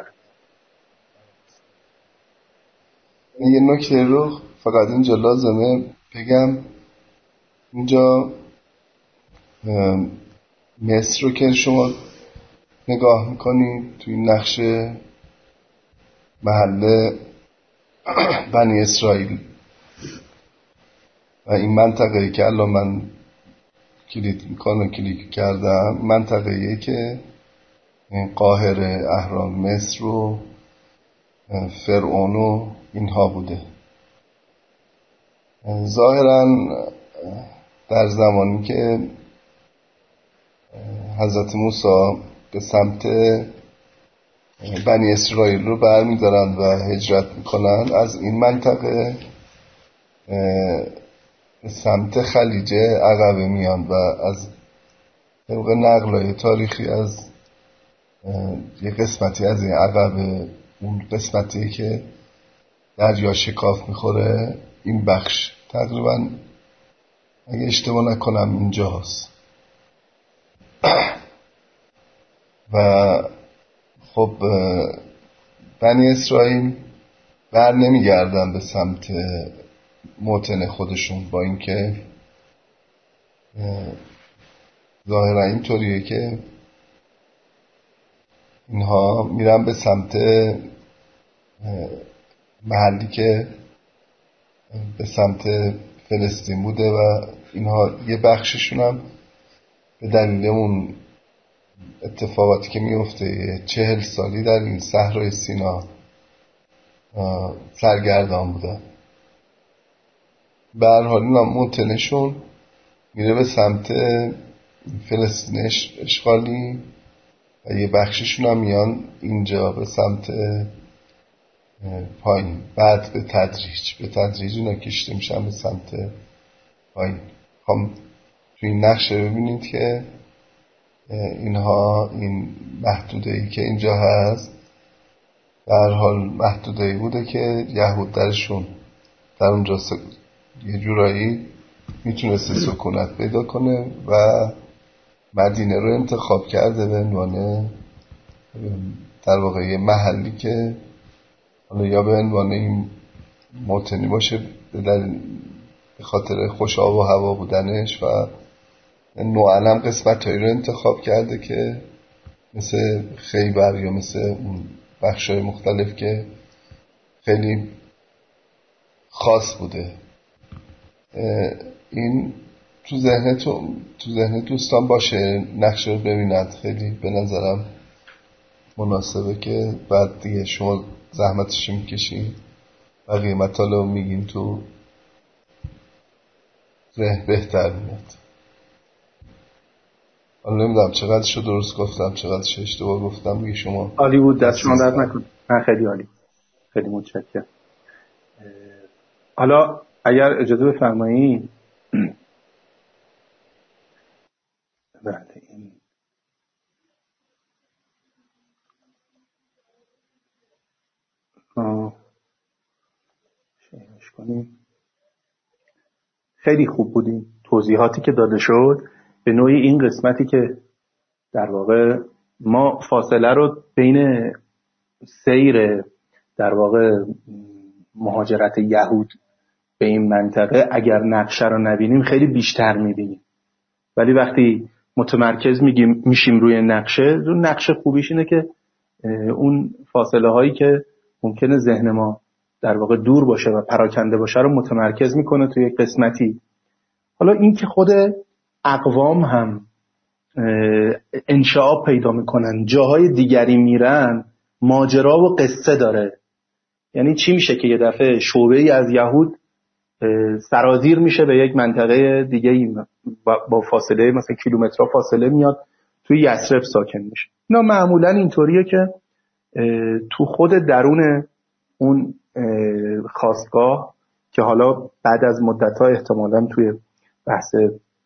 یه نکته رو فقط اینجا لازمه بگم، اینجا مصر رو که شما نگاه میکنید توی نقشه محله بنی اسرائیل و این منطقه‌ای که الان من کلیک میکنه کلیک کردم منطقه‌ای که قاهره، اهرام مصر و فرعون و اینها بوده. ظاهراً در زمانی که حضرت موسی به سمت بنی اسرائیل رو برمی‌دارن و هجرت میکنن، از این منطقه به سمت خلیج عقبه میان و از طبق نقل‌های تاریخی از یه قسمتی از این عقبه، اون قسمتی که دریا شکاف میخوره، این بخش تقریبا اگه اشتباه نکنم اینجاست. و خب بنی اسرائیل بر نمیگردن به سمت موطن خودشون، با اینکه ظاهرا اینطوریه که اینها میرن به سمت محلی که به سمت فلسطین بوده و اینها یه بخششون هم به دلیل اون اتفاقاتی که میفته چهل سالی در این صحرای سینا سرگردان بودن. به هر حال اینا موطنشون میره به سمت فلسطین اشغالی و یه بخششون هم میان اینجا به سمت پایین. بعد به تدریج به تدریج اینا کشیده میشن به سمت پایین. خب توی این نقشه ببینید که اینها این محدوده‌ای که اینجا هست در هر حال محدوده‌ای بوده که یهود درشون در اونجا یه جورایی میتونسته سکونت پیدا کنه و مدینه رو انتخاب کرده به عنوان در واقع یه محلی که حالا یا به عنوان این موطنی باشه به خاطر خوش آب و هوا بودنش و نوعاً قسمت هایی رو انتخاب کرده که مثل خیبر یا مثل اون بخشای مختلف که خیلی خاص بوده. این تو ذهن تو تو ذهن دوستان باشه، نقشه رو ببینند، خیلی به نظرم مناسبه که بعد دیگه شما زحمتش میکشین و قیمت ها رو میگین تو ذهن بهتر میاد. حالا نمیدونم چقدرشو درست گفتم چقدرشو اشتباه گفتم، دیگه شما عالی بود، دست شما درد نکنه. من خیلی عالی، خیلی متشکرم. حالا اگر اجازه بفرمایید بله این آه شیرش کنیم. خیلی خوب بودیم توضیحاتی که داده شد به نوعی این قسمتی که در واقع ما فاصله رو بین سیر در واقع مهاجرت یهود به این منطقه اگر نقشه رو نبینیم خیلی بیشتر میبینیم، ولی وقتی متمرکز میگیم میشیم روی نقشه، روی نقشه خوبیش اینه که اون فاصله هایی که ممکنه ذهن ما در واقع دور باشه و پراکنده باشه رو متمرکز میکنه توی قسمتی. حالا این که خود اقوام هم انشعاب پیدا میکنن، جاهای دیگری میرن، ماجرا و قصه داره. یعنی چی میشه که یه دفعه شعبه‌ای از یهود سرازیر میشه به یک منطقه دیگه با فاصله مثلا کیلومترها فاصله میاد توی یثرب ساکن میشه. اینا معمولا اینطوریه که تو خود درون اون خاستگاه که حالا بعد از مدت‌ها احتمالاً توی بحث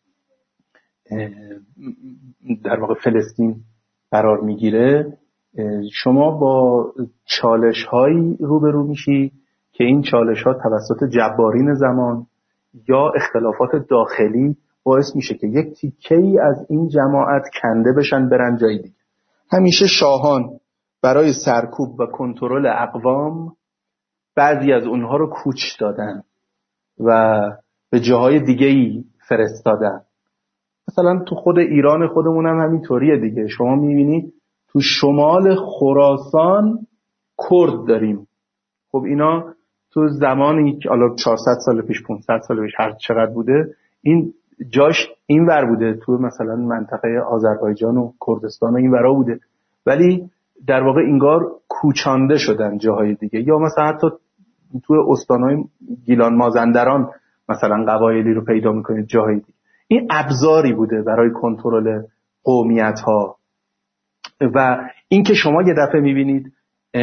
در واقع فلسطین قرار میگیره، شما با چالش‌هایی روبرو میشی که این چالش‌ها توسط جبارین زمان یا اختلافات داخلی باعث میشه که یک تیکه‌ای از این جماعت کنده بشن برن جای دیگه. همیشه شاهان برای سرکوب و کنترل اقوام بعضی از اونها رو کوچ دادن و به جاهای دیگه‌ای فرستادن. مثلا تو خود ایران خودمون هم همینطوریه دیگه. شما میبینید تو شمال خراسان کرد داریم. خب اینا تو زمانی که حالا چهارصد سال پیش پانصد سال پیش هر چقدر بوده، این جاش این ور بوده، تو مثلا منطقه آذربایجان و کردستان و این ورا بوده، ولی در واقع انگار کوچانده شدن جاهای دیگه، یا مثلا حتی تو استانهای گیلان مازندران مثلا قبایلی رو پیدا میکنید جاهای دیگه. این ابزاری بوده برای کنترل قومیت ها. و این که شما یه دفعه میبینید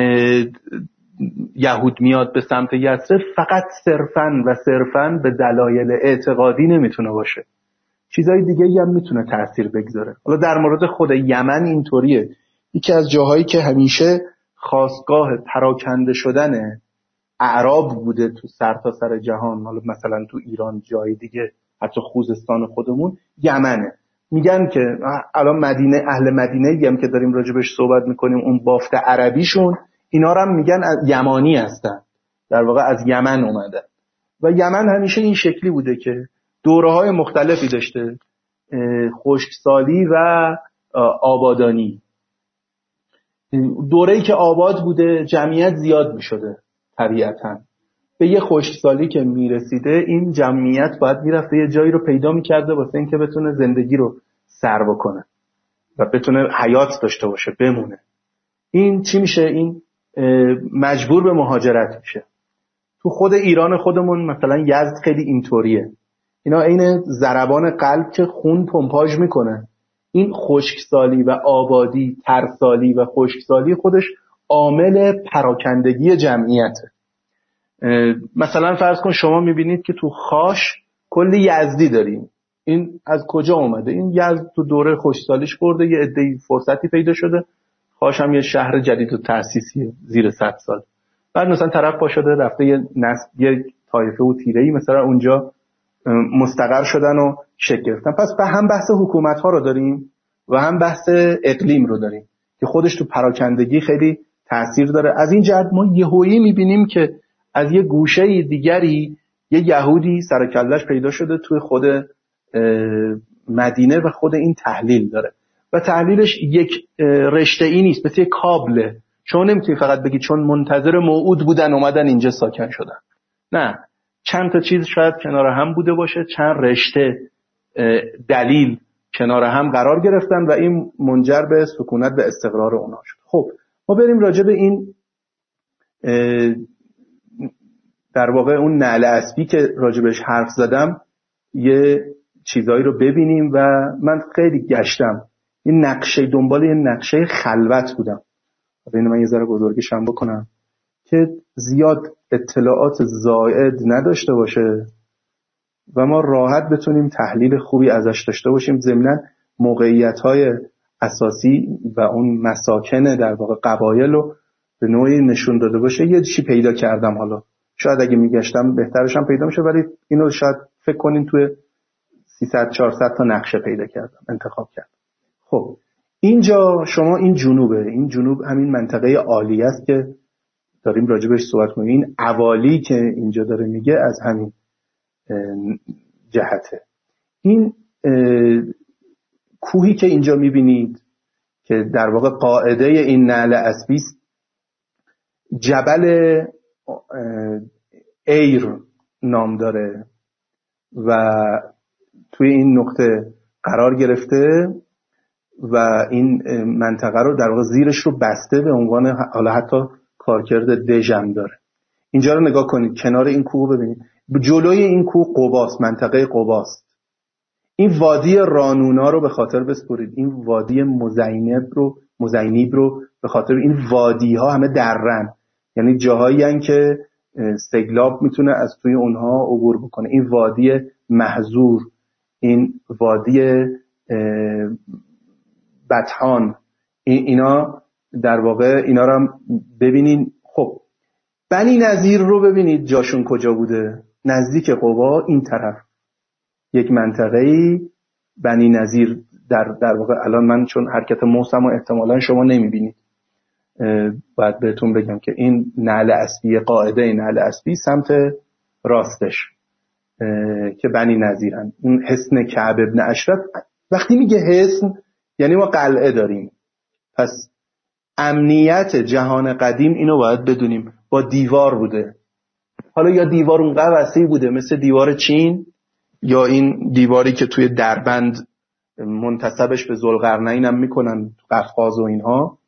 یهود میاد به سمت یثرب، فقط صرفاً و صرفاً به دلایل اعتقادی نمیتونه باشه، چیزای دیگه هم میتونه تأثیر بگذاره. حالا در مورد خود یمن اینطوریه، یکی از جاهایی که همیشه خاستگاه پراکنده شدن اعراب بوده تو سرتاسر سر جهان، حالا مثلا تو ایران، جای دیگه، حتی خوزستان خودمون، یمنه. میگن که الان مدینه، اهل مدینه هم که داریم راجبش صحبت میکنیم، اون بافت عربیشون اینا رو هم میگن از یمانی هستن، در واقع از یمن اومدن. و یمن همیشه این شکلی بوده که دوره‌های مختلفی داشته، خشکسالی و آبادانی. دوره‌ای که آباد بوده جمعیت زیاد میشده، طبیعتاً به یه خشکسالی که میرسیده این جمعیت باید میرفته یه جایی رو پیدا میکرده واسه اینکه بتونه زندگی رو سر بکنه و بتونه حیات داشته باشه، بمونه. این چی میشه؟ این مجبور به مهاجرت میشه. تو خود ایران خودمون مثلا یزد خیلی اینطوریه، اینا عین ضربان قلب که خون پمپاژ میکنه. این خشکسالی و آبادی، ترسالی و خشکسالی خودش عامل پراکندگی جمعیته. مثلا فرض کن شما میبینید که تو خاش کلی یزدی داریم، این از کجا اومده؟ این یزد تو دوره خشکسالیش برده، یه عده‌ای فرصتی پیدا شده، خاش هم یه شهر جدید و تأسیسیه زیر صد سال، بعد مثلا طرف پا شده رفته یه نسل، یه طایفه و تیره‌ای مثلا اونجا مستقر شدن و شکل گرفتن. پس به هم بحث حکومت ها رو داریم و هم بحث اقلیم رو داریم که خودش تو پراکندگی خیلی تأثیر داره. از این جهت ما یهویی میبینیم که از یه گوشه دیگری یه یهودی سر کله‌اش پیدا شده توی خود مدینه و خود این تحلیل داره و تحلیلش یک رشته ای نیست، مثل یک کابله. چون نمیتونی فقط بگی چون منتظر موعود بودن اومدن اینجا ساکن شدن، نه، چند تا چیز شاید کنار هم بوده باشه، چند رشته دلیل کنار هم قرار گرفتن و این منجر به سکونت و استقرار اونا شد. خب ما بریم راجع به این در واقع اون نعل اسبی که راجبش حرف زدم یه چیزایی رو ببینیم و من خیلی گشتم، این نقشه دنبال یه نقشه خلوت بودم، اینو من یه ذره بزرگشم بکنم که زیاد اطلاعات زائد نداشته باشه و ما راحت بتونیم تحلیل خوبی ازش داشته باشیم. ضمناً موقعیت‌های اساسی و اون مساکن در واقع قبایل رو به نوعی نشون داده باشه. یه چیزی پیدا کردم، حالا شاید اگه میگشتم بهترش هم پیدا میشه، ولی اینو شاید فکر کنین توی سیصد چهارصد تا نقشه پیدا کردم، انتخاب کردم. خب اینجا شما این جنوبه، این جنوب همین منطقه عالی است که داریم راجبش صحبت کنیم. این عوالی که اینجا داره میگه از همین جهته. این کوهی که اینجا میبینید که در واقع قاعده این نعل اسبی است، جبل ایر نام داره و توی این نقطه قرار گرفته و این منطقه رو در واقع زیرش رو بسته به عنوان، حالا حتی کارکرد دژم داره. اینجا رو نگاه کنید، کنار این کوه ببینید، جلوی این کوه قباست، منطقه قباست. این وادی رانونا رو به خاطر بسپرید، این وادی مزینب رو مزینیب رو به خاطر، این وادی ها همه درن، یعنی جاهایی هستن که سیلاب میتونه از توی اونها عبور بکنه. این وادی محذور، این وادی بطحان، اینا در واقع اینا رو هم ببینین. خب بنی نظیر رو ببینید جاشون کجا بوده، نزدیک قبا این طرف یک منطقه‌ای بنی نظیر در در واقع الان من چون حرکت موسم و احتمالاً شما نمیبینید، باید بهتون بگم که این نعل اسبی، قاعده نعل اسبی سمت راستش که بنی نظیرن. این حصن کعب ابن اشرف، وقتی میگه حصن یعنی ما قلعه داریم، پس امنیت جهان قدیم اینو باید بدونیم با دیوار بوده. حالا یا دیوار اونقدر وسیع بوده مثل دیوار چین یا این دیواری که توی دربند منتسبش به ذوالقرنین هم میکنن قفقاز و اینها،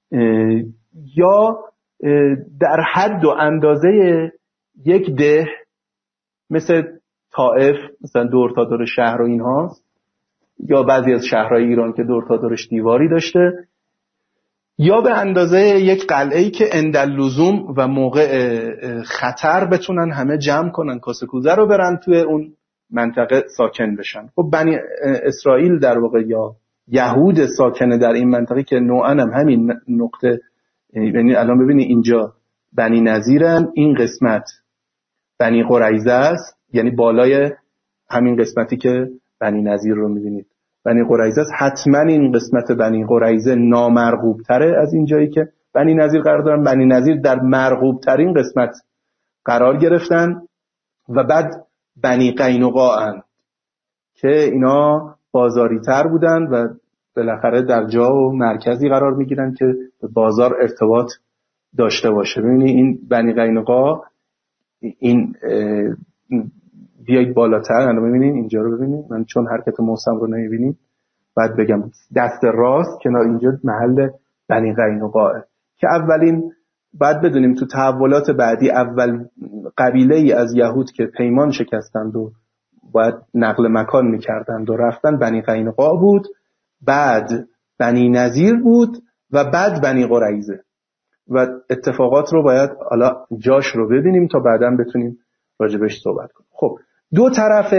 یا در حد و اندازه یک ده مثل طائف مثلا دور تا دور شهر و اینها، یا بعضی از شهرهای ایران که دور تا دورش دیواری داشته، یا به اندازه یک قلعه‌ای که انداللزوم و موقع خطر بتونن همه جمع کنن کاسه کوزه رو برن توی اون منطقه ساکن بشن. خب بنی اسرائیل در واقع یا یهود ساکنه در این منطقه که نوعاً هم همین نقطه، یعنی الان ببینید اینجا بنی نظیرن، این قسمت بنی قریظه است، یعنی بالای همین قسمتی که بنی نظیر رو می‌بینید بنی قریظه است. حتما این قسمت بنی قریظه نامرغوب تره از این جایی که بنی نظیر قرار دارن. بنی نظیر در مرغوب ترین قسمت قرار گرفتن و بعد بنی قینقاع هستند که اینا بازاری تر بودن و بالاخره در جا و مرکزی قرار میگیرن که به بازار ارتباط داشته باشه. ببینید این بنی قینقاع، این بیایید بالاتر، الان ببینید اینجا رو ببینید، من چون حرکت موسم رو نمیبینید بعد بگم دست راست کنار اینجا محل بنی قینقاعه که اولین، بعد بدونیم تو تحولات بعدی اول قبیله ای از یهود که پیمان شکستند و باید نقل مکان میکردند و رفتن بنی قینقاع بود، بعد بنی نظیر بود و بعد بنی قریظه و اتفاقات رو باید حالا جاش رو ببینیم تا بعداً بتونیم راجبش صحبت کنیم. خب دو طرف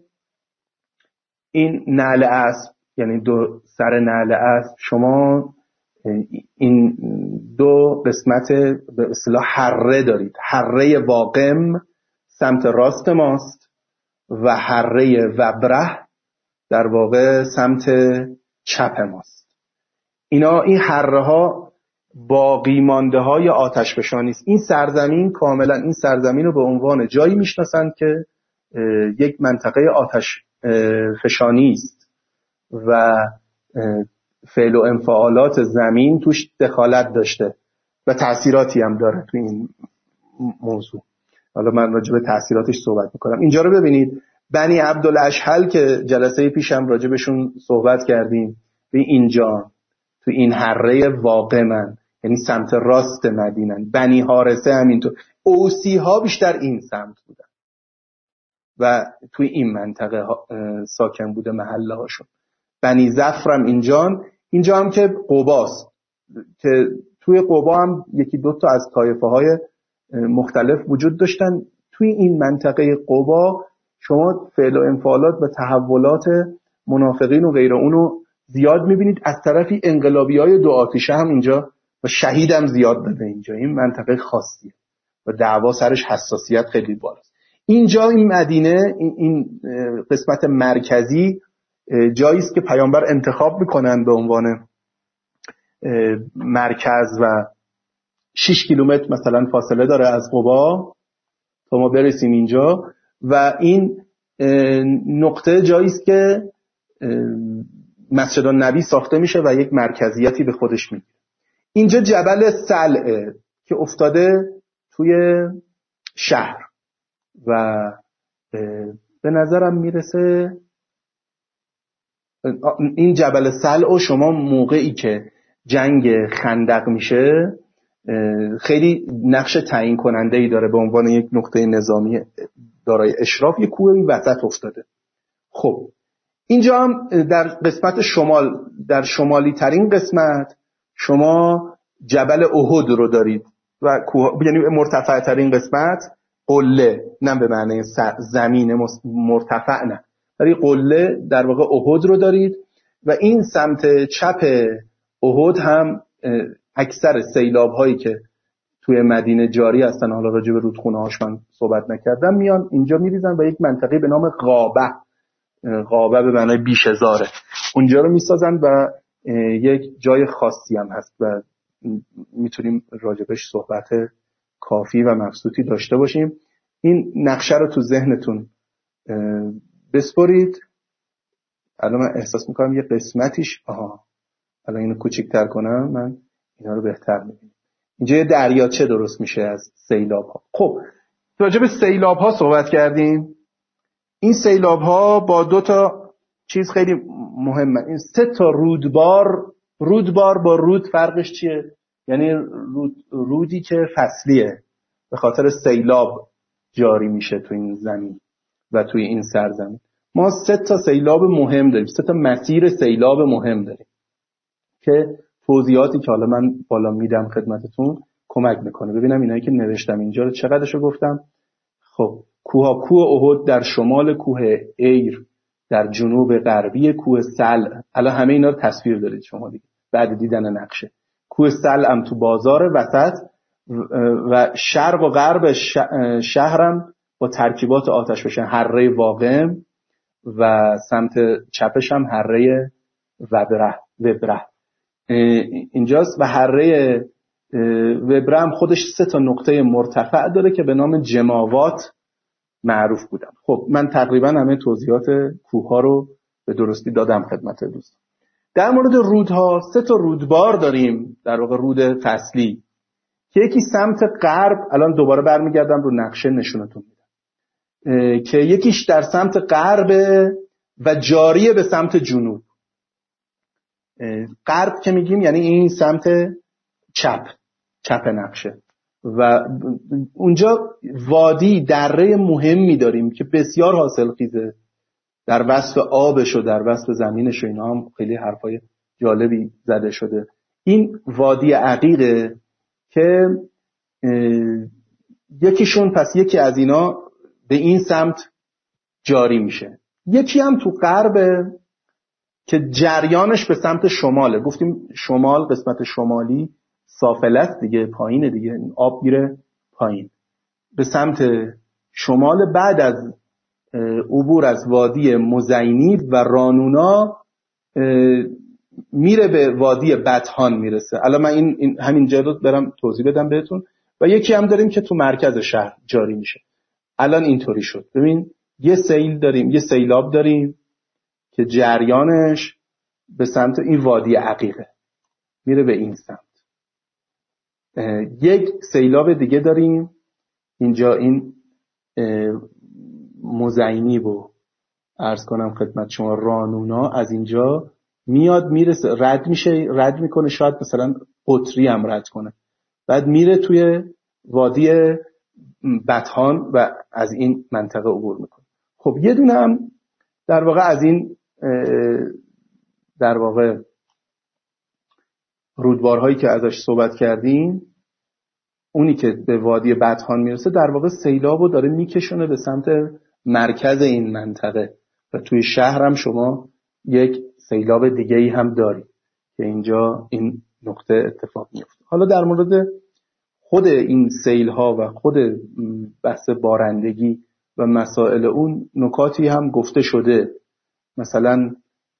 این نعل اسب، یعنی دو سر نعل اسب، شما این دو قسمت به اصطلاح حره دارید. حره واقم سمت راست ماست و حره وبره در واقع سمت چپ ماست. اینا این حره ها باقی مانده های آتش فشانی است. این سرزمین کاملا این سرزمین رو به عنوان جایی میشناسند که یک منطقه آتش فشانی است و فعل و انفعالات زمین توش دخالت داشته و تأثیراتی هم داره تو این موضوع. حالا من راجع به تأثیراتش صحبت میکنم. اینجا رو ببینید، بنی عبدالاشهل که جلسه پیشم راجع بهشون صحبت کردیم، به اینجا تو این حره واقعاً یعنی سمت راست مدینن. بنی حارثه همینطور. اوسی ها بیشتر این سمت بودن و توی این منطقه ساکن بوده محله هاشون. بنی ظفرم اینجان، اینجا هم که قباست که توی قبا هم یکی دو تا از طایفه های مختلف وجود داشتن. توی این منطقه قبا شما فعل و انفعالات و تحولات منافقین و غیر اونو زیاد میبینید. از طرفی انقلابی های دو آتیشه هم اینجا و شهید هم زیاد داده اینجا. این منطقه خاصیه و دعوا سرش حساسیت خیلی بالاست. اینجا این مدینه، این قسمت مرکزی جایی است که پیامبر انتخاب میکنن به عنوان مرکز و شش کیلومتر مثلا فاصله داره از قبا تا ما برسیم اینجا و این نقطه جایی است که مسجد النبی ساخته میشه و یک مرکزیتی به خودش میگیره. اینجا جبل سلعه که افتاده توی شهر و به نظرم میرسه این جبل سلع و شما موقعی که جنگ خندق میشه خیلی نقش تعیین کننده ای داره. به عنوان یک نقطه نظامی دارای اشراف یک کوه این وسط افتاده. خب اینجا هم در قسمت شمال، در شمالی ترین قسمت شما جبل احد رو دارید و یعنی مرتفع ترین قسمت قله، نه به معنی زمین مرتفع نه، ولی قله در واقع احد رو دارید و این سمت چپ احد هم اکثر سیلاب هایی که توی مدینه جاری هستن، حالا راجع به رودخونه هاش من صحبت نکردم، میان اینجا میریزن و یک منطقه به نام غابه، غابه به معنای بیشهزاره، اونجا رو میسازن و یک جای خاصی هم هست و میتونیم راجبش صحبت کافی و مبسوطی داشته باشیم. این نقشه رو تو ذهنتون بسپرید. الان من احساس میکنم یه قسمتیش، آها الان اینو کوچیک‌تر کنم من اینا رو بهتر میبینم. اینجا یه دریاچه درست میشه از سیلاب ها. خب راجب سیلاب ها صحبت کردیم. این سیلاب ها با دو تا چیز خیلی مهمه. این سه تا رودبار، رودبار با رود فرقش چیه؟ یعنی رود، رودی که فصلیه به خاطر سیلاب جاری میشه تو این زمین و توی این سرزمین. ما سه تا سیلاب مهم داریم، سه تا مسیر سیلاب مهم داریم که توضیحاتی که حالا من بالا میدم خدمتتون کمک میکنه. ببینم اینایی که نوشتم اینجا رو چقدرشو گفتم. خب کوه کوه احد در شمال، کوه ایر در جنوب غربی، کوه سل، الان همه اینا رو تصویر دارید شما دیگه بعد دیدن نقشه. کوه سل هم تو بازار وسط و شرق و غرب شهرم با ترکیبات آتش فشان، هره واقم و سمت چپش هم هره وبره وبره اینجاست و هره وبره هم خودش سه تا نقطه مرتفع داره که به نام جماوات معروف بودن. خب من تقریبا همه توضیحات کوه ها رو به درستی دادم خدمت دوستان. در مورد رودها سه تا رودبار داریم، در واقع رود فصلی که یکی سمت غرب، الان دوباره برمیگردم رو نقشه نشونتون میدم، که یکیش در سمت غرب و جاریه به سمت جنوب. غرب که میگیم یعنی این سمت چپ چپ نقشه و اونجا وادی دره مهمی داریم که بسیار حاصلخیزه در وصف آبش و در وصف زمینش و اینا هم خیلی حرفای جالبی زده شده. این وادی عقیقه که یکیشون پس یکی از اینا به این سمت جاری میشه، یکی هم تو غرب که جریانش به سمت شماله. گفتیم شمال قسمت شمالی سافل است دیگه، پایینه دیگه، آب میره پایین به سمت شمال. بعد از عبور از وادی مزینی و رانونا میره به وادی بطحان میرسه. الان من این, این همین جا رو برم توضیح بدم بهتون. و یکی هم داریم که تو مرکز شهر جاری میشه. الان اینطوری شد. ببین یه سیل داریم، یه سیلاب داریم که جریانش به سمت این وادی عقیقه میره به این سمت. یک سیلاب دیگه داریم اینجا، این مزینی و عرض کنم خدمت شما رانونا، از اینجا میاد میرسه، رد میشه، رد میکنه، شاید مثلا قطری هم رد کنه، بعد میره توی وادی بطحان و از این منطقه عبور میکنه. خب یه دونه هم در واقع از این در واقع رودبارهایی که ازش صحبت کردیم، اونی که به وادی بطحان میرسه در واقع سیلابو داره میکشونه به سمت مرکز این منطقه و توی شهر هم شما یک سیلاب دیگه ای هم داری که اینجا این نقطه اتفاق میفته. حالا در مورد خود این سیل ها و خود بحث بارندگی و مسائل اون نکاتی هم گفته شده. مثلا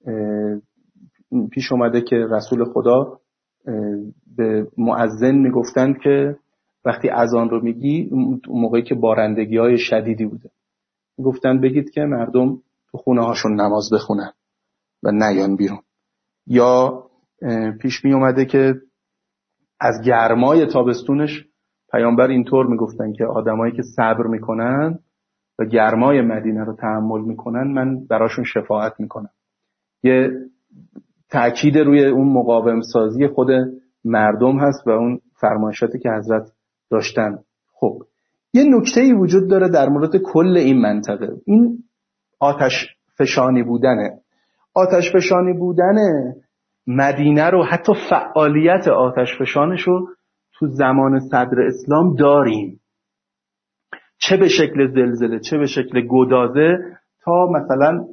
پیش اومده که رسول خدا به مؤذن میگفتند که وقتی اذان رو میگی، اون موقعی که بارندگی های شدیدی بوده، میگفتند بگید که مردم تو خونه هاشون نماز بخونن و نیان بیرون. یا پیش می اومده که از گرمای تابستونش پیامبر اینطور میگفتن که آدمایی که صبر میکنن و گرمای مدینه رو تحمل میکنن من براشون شفاعت میکنم. یه تأکید روی اون مقاوم سازی خود مردم هست و اون فرمایشاتی که حضرت داشتن. خب یه نکته‌ای وجود داره در مورد کل این منطقه، این آتش فشانی بودنه. آتش فشانی بودن مدینه رو، حتی فعالیت آتش فشانش رو تو زمان صدر اسلام داریم، چه به شکل زلزله چه به شکل گدازه. تا مثلا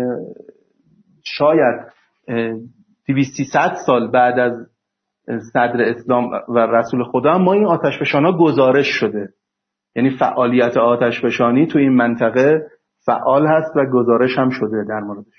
شاید دویست سیصد سال بعد از صدر اسلام و رسول خدا ما این آتش فشانا گزارش شده، یعنی فعالیت آتش فشانی تو این منطقه فعال هست و گزارش هم شده در موردش.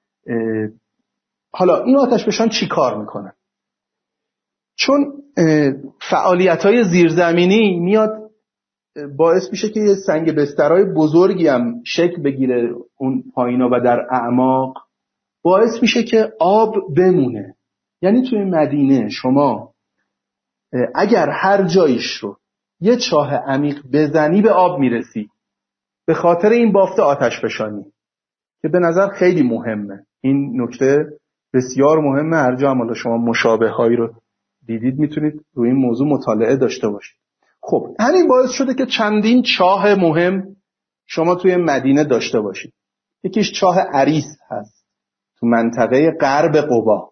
حالا این آتش فشان چی کار میکنه؟ چون فعالیت‌های زیرزمینی میاد باعث میشه که یه سنگ بسترهای بزرگی هم شکل بگیره اون پایینا و در اعماق باعث میشه که آب بمونه. یعنی توی مدینه شما اگر هر جایش رو یه چاه عمیق بزنی به آب میرسی، به خاطر این بافت آتشفشانی که به نظر خیلی مهمه. این نکته بسیار مهمه. هر جا هم شما مشابه هایی رو دیدید میتونید روی این موضوع مطالعه داشته باشید. خب همین باعث شده که چندین چاه مهم شما توی مدینه داشته باشید. یکیش چاه عریس هست تو منطقه غرب قبا.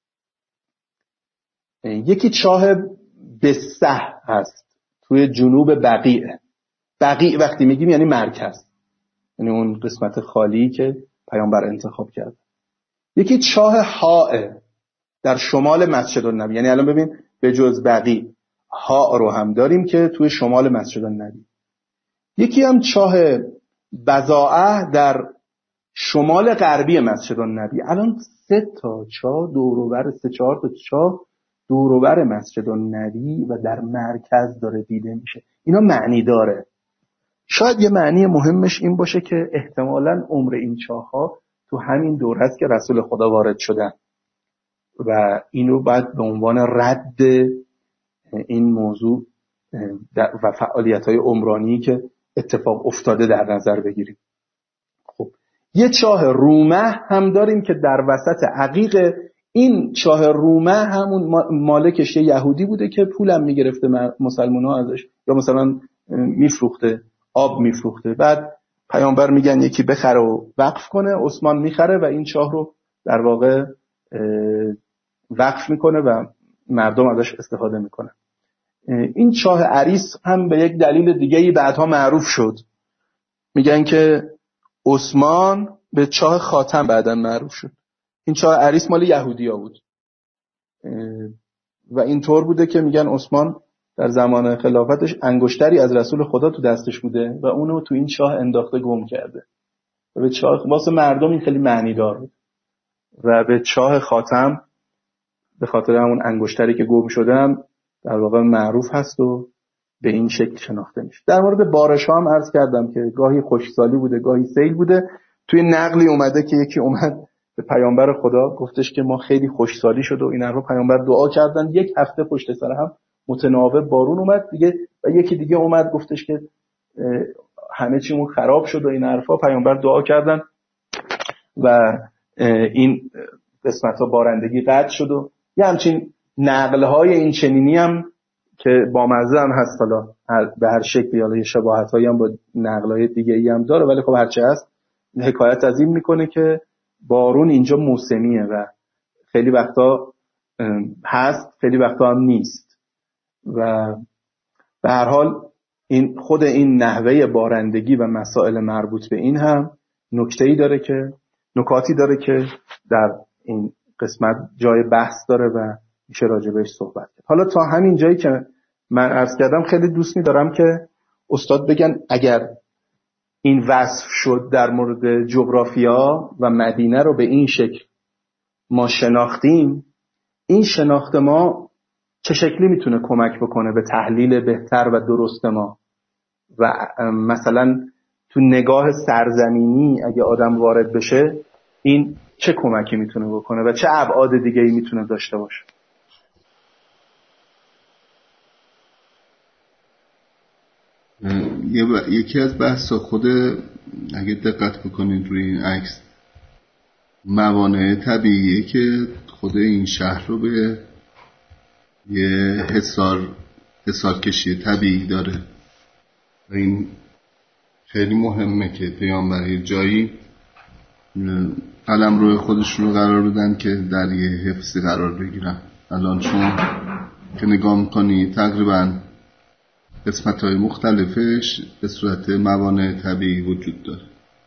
یکی چاه بسته هست توی جنوب بقیع. بقیع وقتی میگیم یعنی مرکز، یعنی اون قسمت خالی که پیامبر انتخاب کرد. یکی چاه حائه در شمال مسجد النبی، یعنی الان ببین به جز بقیع ها رو هم داریم که توی شمال مسجد النبی. یکی هم چاه بضاعه در شمال غربی مسجد النبی. الان سه تا چاه دور و بر سه چهار تا چاه دور و بر مسجد النبی و در مرکز داره دیده میشه. اینا معنی داره. شاید یه معنی مهمش این باشه که احتمالاً عمر این چاه‌ها تو همین دوره است که رسول خدا وارد شدن و اینو باید به عنوان رد این موضوع و فعالیت‌های عمرانی که اتفاق افتاده در نظر بگیریم. خب یه چاه رومه هم داریم که در وسط عقیق. این چاه رومه همون مالکش یه یهودی بوده که پولم میگرفته مسلمان‌ها ازش، یا مثلا میفروخته، آب میفروخته. بعد پیامبر میگن یکی بخره و وقف کنه، عثمان میخره و این چاه رو در واقع وقف میکنه و مردم ازش استفاده میکنن. این چاه عریس هم به یک دلیل دیگه‌ای بعدها معروف شد. میگن که عثمان به چاه خاتم بعداً معروف شد. این چاه عریس مال یهودیا بود و اینطور بوده که میگن عثمان در زمان خلافتش انگشتری از رسول خدا تو دستش بوده و اونو تو این چاه انداخته گم کرده و به چاه واسه مردم این خیلی معنی دار بود و به چاه خاتم به خاطر همون انگشتری که گم شده هم در واقع معروف هست و به این شکل شناخته میشه. در مورد بارش ها هم عرض کردم که گاهی خشکسالی بوده گاهی سیل بوده. توی نقلی اومده که یکی اومد به پیامبر خدا گفتش که ما خیلی خشکسالی شد و این حرفا. پیامبر دعا کردن، یک هفته پشت سر هم متناوب بارون اومد دیگه و یکی دیگه اومد گفتش که همه چیمون خراب شد و این حرفا. پیامبر دعا کردن و این قسمت ها بارندگی قطع شد و یه همچین نقل های این چنینی هم که با مزه هم هست. حالا به هر شکلی حالا یه شباهت هایی هم با نقل های دیگه ای هم داره، ولی خب هرچه هست حکایت از این میکنه که بارون اینجا موسمیه و خیلی وقتا هست خیلی وقتا هم نیست و به هر حال این خود این نحوه بارندگی و مسائل مربوط به این هم نکته‌ای داره که نکاتی داره که در این قسمت جای بحث داره و میشه راجع بهش صحبت کرد. حالا تا همین جایی که من عرض کردم خیلی دوست می‌دارم که استاد بگن اگر این وصف شد در مورد جغرافیا و مدینه رو به این شکل ما شناختیم، این شناخت ما چه شکلی میتونه کمک بکنه به تحلیل بهتر و درست ما و مثلا تو نگاه سرزمینی اگه آدم وارد بشه این چه کمکی میتونه بکنه و چه ابعاد دیگه‌ای میتونه داشته باشه. یکی از بحثا خود اگه دقت بکنید روی این عکس موانع طبیعیه که خود این شهر رو به یه حصار حصار کشی طبیعی داره و این خیلی مهمه که پیامبر یه جایی قلم روی خودشون رو قرار بدن که در یه حفظی قرار بگیرن. الان چون که نگاه میکنی تقریبا قسمت‌های مختلفش به صورت موانع طبیعی وجود داره.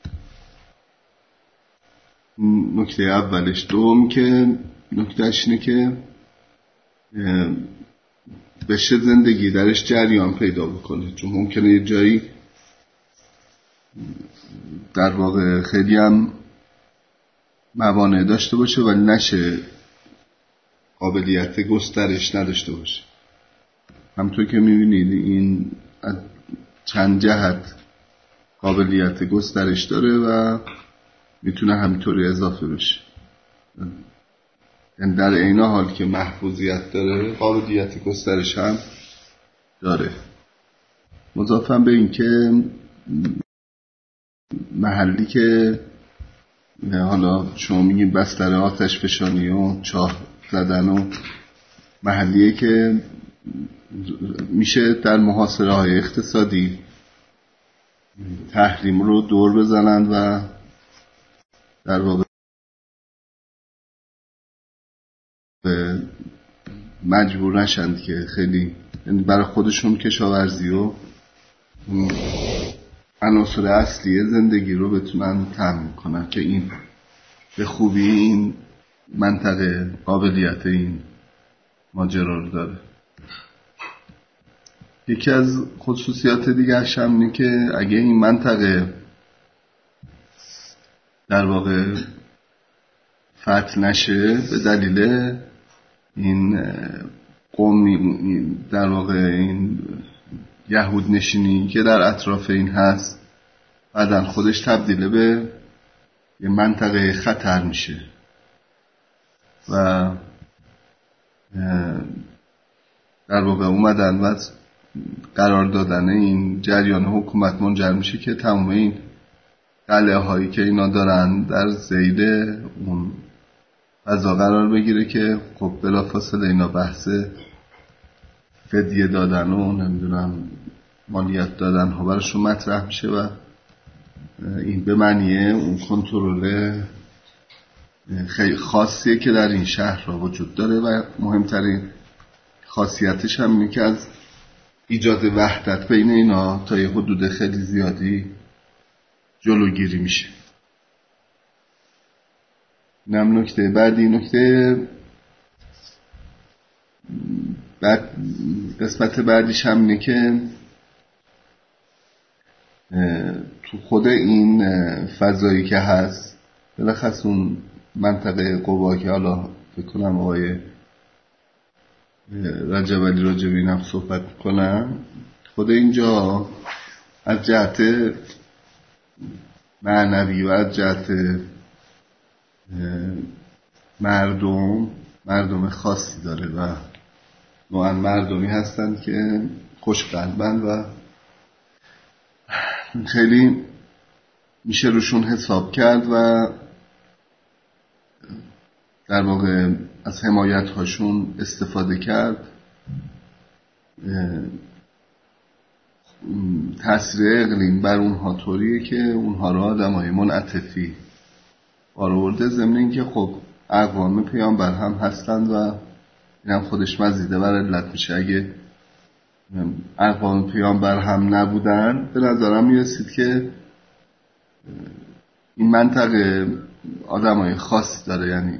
نکته اولش. دوم که نکتهش اینه که بشه زندگی درش جریان پیدا بکنه، چون ممکنه یه جایی در واقع خیلی هم موانع داشته باشه ولی نشه قابلیت گسترش نداشته باشه. همونطور که میبینید این چند جهت قابلیت گسترش داره و میتونه همینطوری اضافه بشه. یعنی در عین حال که محفوظیت داره قابلیت گسترش هم داره. مضافاً به این که محلی که حالا شما میگید بستر آتش فشانی و چاه زدن و محلیه که میشه در محاصره های اقتصادی تحریم رو دور بزنند و در واقع مجبور نشند که خیلی برای خودشون کشاورزی و عناصر اصلی زندگی رو بتونن تامین کنن که این به خوبی این منطقه قابلیت این ماجرا رو داره. یکی از خصوصیات دیگرش هم اینه که اگه این منطقه در واقع فتح نشه به دلیل این قومی در واقع این یهود نشینی که در اطراف این هست بعدن خودش تبدیل به یه منطقه خطر میشه و در واقع اومدن و قرار دادن این جریان حکومت منجر میشه که تمام این قلعه هایی که اینا دارن در زید اون فضا قرار بگیره که خب بلافاصله اینا بحث فدیه دادن و نمیدونم مالیات دادن ها براشون مطرح میشه و این به معنیه اون کنترل خیلی خاصیه که در این شهر را وجود داره و مهمترین خاصیتش هم اینه که از ایجاد وحدت بین اینا تا یه حدود خیلی زیادی جلوگیری میشه. اینم نکته بعدی. نکته بعد قسمت بعدیش هم اینه که تو خود این فضایی که هست بلخص اون منطقه قبا که حالا فکر کنم آقای رجب علی راجبی اینم صحبت کنم، خود اینجا از جهت معنوی و از جهت مردم مردم خاصی داره و نوعا مردمی هستند که خوشقلبند و خیلی میشه روشون حساب کرد و در واقع از حمایت هاشون استفاده کرد. تاثیر اقلیم بر اونها طوریه که اونها را آدمای منعطفی آورده، ضمن اینکه خب اقوام پیامبر هم هستند و اینم خودش مزیده بر علت میشه. اگه اقوام پیامبر هم نبودن به نظرم میرسید که این منطقه آدمای خاصی داره، یعنی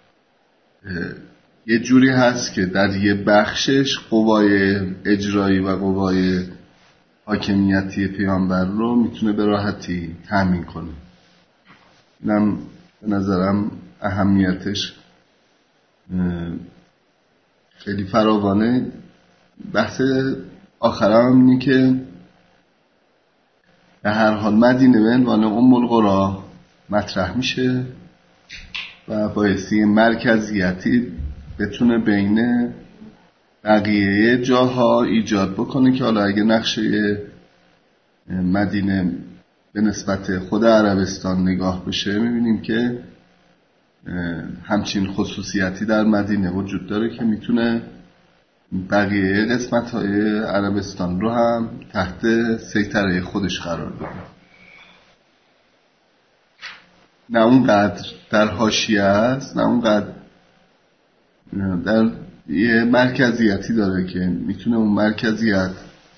یه جوری هست که در یه بخشش قوای اجرایی و قوای حاکمیتی پیامبر رو میتونه به راحتی تامین کنه. اینم به نظرم اهمیتش خیلی فراوانه. بحث آخرم اینه که به هر حال مدینه به عنوان ام القری مطرح میشه و بایستی مرکزیتی بتونه بین بقیه جاها ایجاد بکنه که حالا اگه نقشه مدینه به نسبت خود عربستان نگاه بشه میبینیم که همچین خصوصیتی در مدینه وجود داره که میتونه بقیه قسمت‌های عربستان رو هم تحت سیطره خودش قرار بده. نه اونقدر در حاشیه است، نه اونقدر در یه مرکزیتی داره که میتونه اون مرکزیت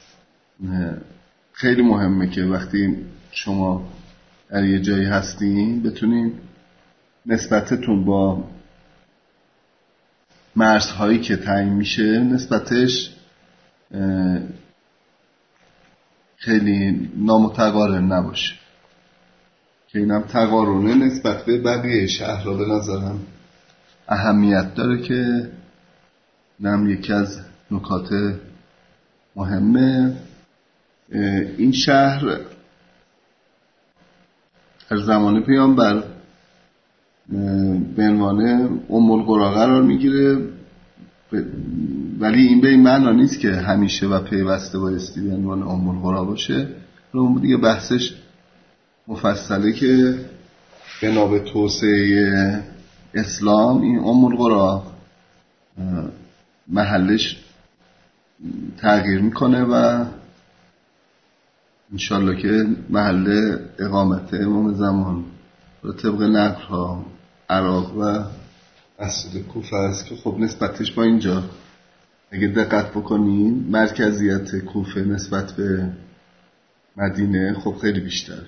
خیلی مهمه که وقتی شما در یه جایی هستین بتونین نسبتتون با مرزهایی که تعیین میشه نسبتش خیلی نامتقارن نباشه، که اینم تقارنه نسبت به بقیه شهر را به نظرم اهمیت داره که اینم یکی از نکات مهمه. این شهر در زمان پیامبر به عنوان ام القری قرار میگیره، ولی این به این معنا نیست که همیشه و پیوسته بایستی به عنوان ام القری باشه. رو دیگه بحثش مفصله که بنا به توسعه اسلام این ام القرا محلش تغییر میکنه و انشالله که محل اقامت امام زمان و طبق نقل ها عراق و مسجد کوفه است که خب نسبتش با اینجا اگه دقت بکنین مرکزیت کوفه نسبت به مدینه خب خیلی بیشتر.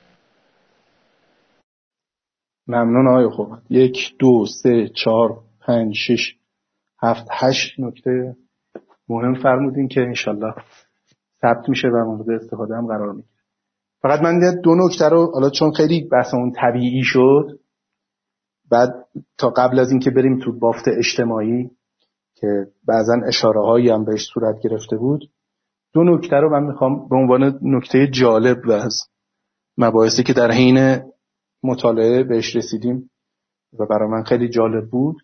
ممنون آقای خوب. یک دو سه چهار پنج شش هفت هشت نکته مهم فرمودین که انشالله ثبت میشه و مورد استفاده هم قرار میگیره. فقط من دو نکته رو حالا چون خیلی بحثمون طبیعی شد، بعد تا قبل از این که بریم تو بافت اجتماعی که بعضا اشاره هایی هم بهش صورت گرفته بود، دو نکته رو من میخوام به عنوان نکته جالب و از مباحثی که در حین مطالعه بهش رسیدیم و برای من خیلی جالب بود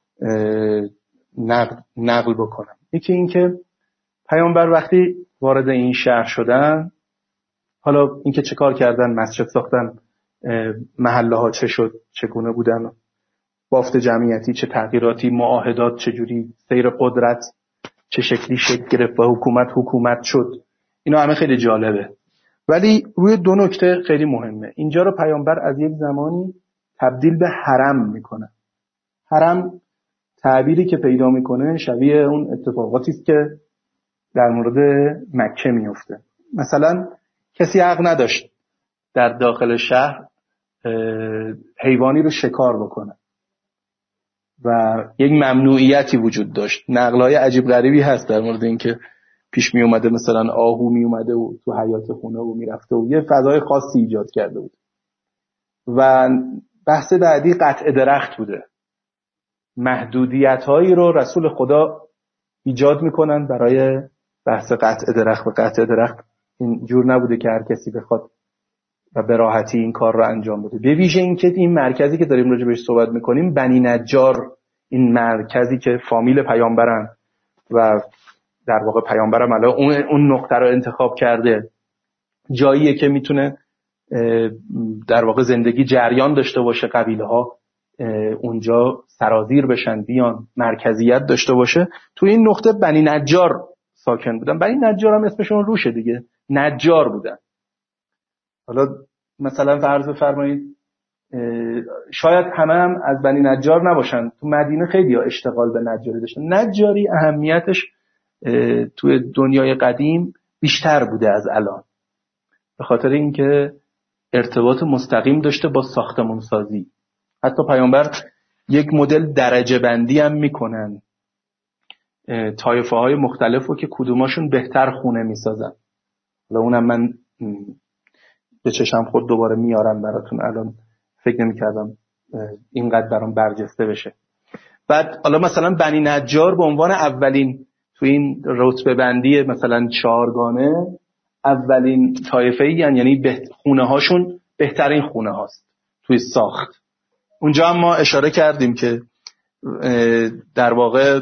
نقل, نقل بکنم. یکی این که پیامبر وقتی وارد این شهر شدن، حالا اینکه چه کار کردن، مسجد ساختن، محله ها چه شد، چگونه بودن، بافت جمعیتی چه تغییراتی، معاهدات چجوری، سیر قدرت چه شکلی شکل گرفت و حکومت حکومت شد، اینا همه خیلی جالبه. ولی روی دو نکته خیلی مهمه. اینجا رو پیامبر از یک زمانی تبدیل به حرم میکنه. حرم تعبیری که پیدا میکنه شبیه اون اتفاقاتی است که در مورد مکه میفته. مثلا کسی حق نداشت در داخل شهر حیوانی رو شکار بکنه و یک ممنوعیتی وجود داشت. نقل‌های عجیب غریبی هست در مورد اینکه پیش می اومده مثلا آهو می اومده و تو حیاط خونه و میرفته و یه فضای خاصی ایجاد کرده بود. و بحث بعدی قطع درخت بوده. محدودیت‌هایی رو رسول خدا ایجاد میکنن برای بحث قطع درخت. و قطع درخت اینجور نبوده که هر کسی بخواد و به راحتی این کار رو انجام بده. به ویژه این که این مرکزی که داریم راجع بهش صحبت میکنیم، بنی نجار، این مرکزی که فامیل پیامبرن و در واقع پیامبرم الان اون اون نقطه رو انتخاب کرده، جاییه که میتونه در واقع زندگی جریان داشته باشه، قبیله ها اونجا سرازیر بشن، بیان، مرکزیت داشته باشه. تو این نقطه بنی نجار ساکن بودن. بنی نجار هم اسمشون روشه دیگه، نجار بودن. حالا مثلا فرض بفرمایید شاید همه هم از بنی نجار نباشن، تو مدینه خیلی ها اشتغال به نجاری داشتن. نجاری اهمیتش توی دنیای قدیم بیشتر بوده از الان، به خاطر اینکه ارتباط مستقیم داشته با ساختمان سازی. حتی پیامبر یک مدل درجه بندی هم میکنن طایفه های مختلف رو که کدوماشون بهتر خونه میسازن. حالا اونم من به چشم خود دوباره میارم براتون، الان فکر نمی‌کردم اینقدر برام برجسته بشه. بعد حالا مثلا بنی نجار به عنوان اولین تو این رتبه بندی مثلا چهارگانه اولین طایفه‌ای، یعنی بهت... خونه هاشون بهترین خونه هاست توی ساخت. اونجا هم ما اشاره کردیم که در واقع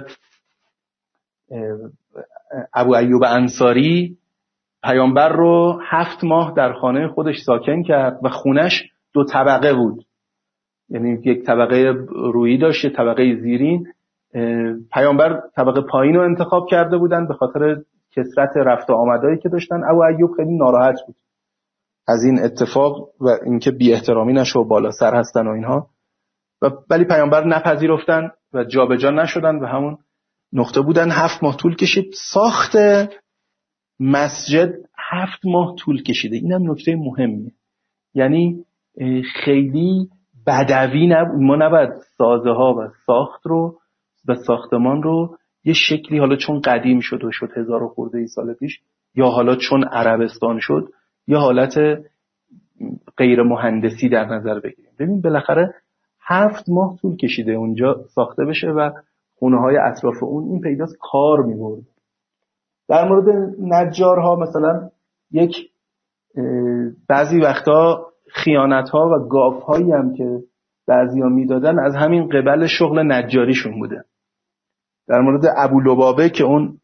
ابو ایوب انصاری پیامبر رو هفت ماه در خانه خودش ساکن کرد و خونش دو طبقه بود، یعنی یک طبقه رویی داشت، یک طبقه زیرین. پیامبر طبقه پایین رو انتخاب کرده بودن به خاطر کثرت رفت و آمدایی که داشتن. ابو ایوب خیلی ناراحت بود از این اتفاق و اینکه بی احترامی نشه و بالا سر هستن و اینها، و ولی پیامبر نپذیرفتن و جابجا نشدن و همون نقطه بودن. هفت ماه طول کشید ساخت مسجد، هفت ماه طول کشیده. اینم نکته مهمیه، یعنی خیلی بدوی نب... ما نباید سازه ها و ساخت رو و ساختمان رو یه شکلی، حالا چون قدیم شد و شد هزار و خورده ای سال پیش، یا حالا چون عربستان شد، یا حالت غیر مهندسی در نظر بگیریم. ببین بالاخره هفت ماه طول کشیده اونجا ساخته بشه و خونه های اطراف اون این پیداست کار می‌برد. در مورد نجارها مثلا یک بعضی وقتا خیانت‌ها و گاف‌هایی هم که بعضیا میدادن از همین قبل شغل نجاریشون بوده. در مورد ابو لبابه که اون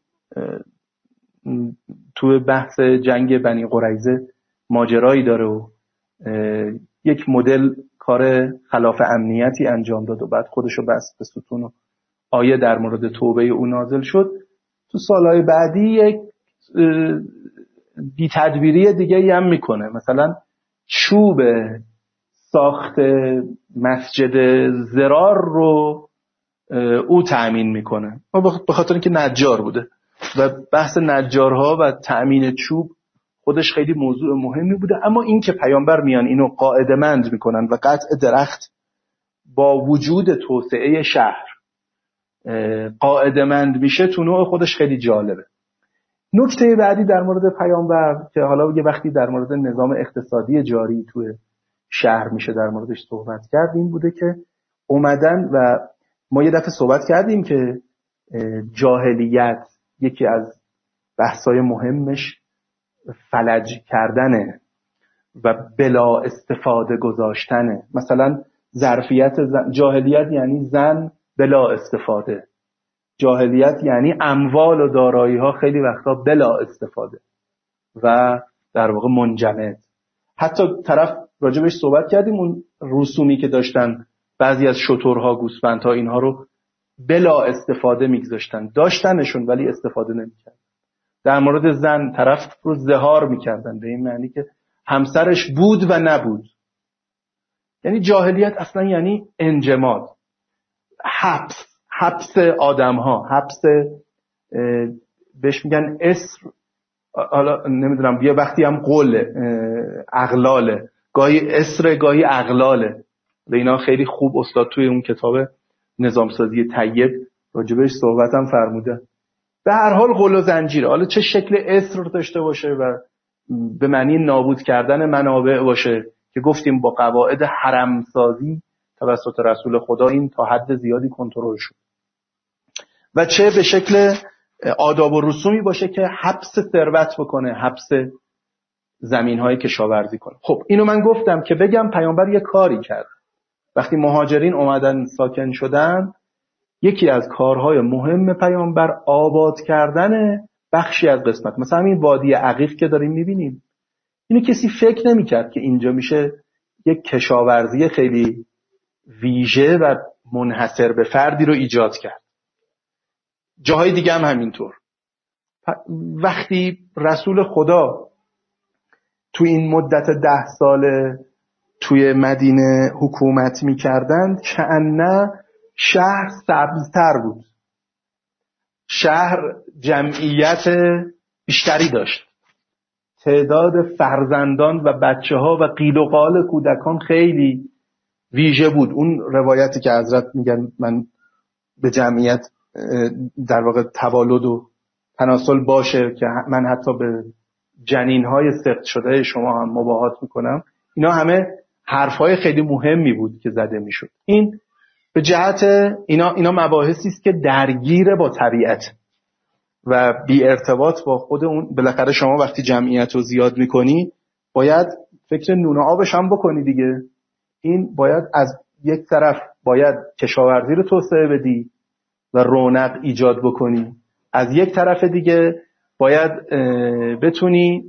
تو بحث جنگ بنی قریظه ماجرایی داره و یک مدل کار خلاف امنیتی انجام داد و بعد خودشو بست به ستون و آیه در مورد توبه او نازل شد. تو سالهای بعدی یک بی تدبیری دیگه هم میکنه، مثلا چوب ساخت مسجد زرار رو او تأمین میکنه به خاطر اینکه نجار بوده و بحث نجارها و تأمین چوب خودش خیلی موضوع مهمی بوده. اما این که پیامبر میان اینو قاعده‌مند میکنن و قطع درخت با وجود توسعه شهر قاعده‌مند میشه تو نوع خودش خیلی جالبه. نکته بعدی در مورد پیامبر که حالا یه وقتی در مورد نظام اقتصادی جاری توی شهر میشه در موردش صحبت کرد، این بوده که اومدن و ما یه دفعه صحبت کردیم که جاهلیت یکی از بحثای مهمش فلج کردنه و بلا استفاده گذاشتنه. مثلا ظرفیت زن... جاهلیت یعنی زن بلا استفاده، جاهلیت یعنی اموال و دارایی ها خیلی وقتا بلا استفاده و در واقع منجمد. حتی طرف راجبش صحبت کردیم اون رسومی که داشتن بعضی از شترها، گوسفندها اینها رو بلا استفاده میگذاشتن، داشتنشون ولی استفاده نمیکردن. در مورد زن طرف رو زهار میکردن به این معنی که همسرش بود و نبود. یعنی جاهلیت اصلا یعنی انجماد، حبس، حبس آدم ها، حبس بهش میگن اسر، حالا نمیدونم بیا وقتی هم قل اغلاله، گاهی اسر گاهی اغلاله. به اینا خیلی خوب استاد توی اون کتاب نظامسازی طیب راجبش صحبت هم فرموده. به هر حال قل و زنجیره، حالا چه شکل اسر داشته باشه و به معنی نابود کردن منابع باشه که گفتیم با قواعد حرمسازی توسط رسول خدا این تا حد زیادی کنترل شد، و چه به شکل آداب و رسومی باشه که حبس ثروت بکنه، حبس زمین‌های کشاورزی کنه. خب اینو من گفتم که بگم پیامبر یه کاری کرد. وقتی مهاجرین اومدن ساکن شدن، یکی از کارهای مهم پیامبر آباد کردن بخشی از قسمت، مثلا همین وادی عقیق که داریم می‌بینیم، اینو کسی فکر نمی‌کرد که اینجا میشه یک کشاورزی خیلی ویژه و منحصر به فردی رو ایجاد کرد. جاهای دیگه هم همینطور. وقتی رسول خدا توی این مدت ده ساله توی مدینه حکومت می‌کردند، کأنه شهر سبزتر بود، شهر جمعیت بیشتری داشت، تعداد فرزندان و بچه ها و قیل و قال کودکان خیلی ویژه بود. اون روایتی که حضرت میگن من به جمعیت در واقع توالد و تناسل باشه که من حتی به جنین‌های سقط شده شما هم مباهات میکنم، اینا همه حرفای خیلی مهمی بود که زده میشد. این به جهت اینا اینا مباحثی است که درگیر با طبیعت و بی ارتباط با خود اون. بالاخره شما وقتی جمعیت رو زیاد میکنی باید فکر نون و آبش هم بکنی دیگه. این باید از یک طرف باید کشاورزی رو توسعه بدی و رونق ایجاد بکنی، از یک طرف دیگه باید بتونی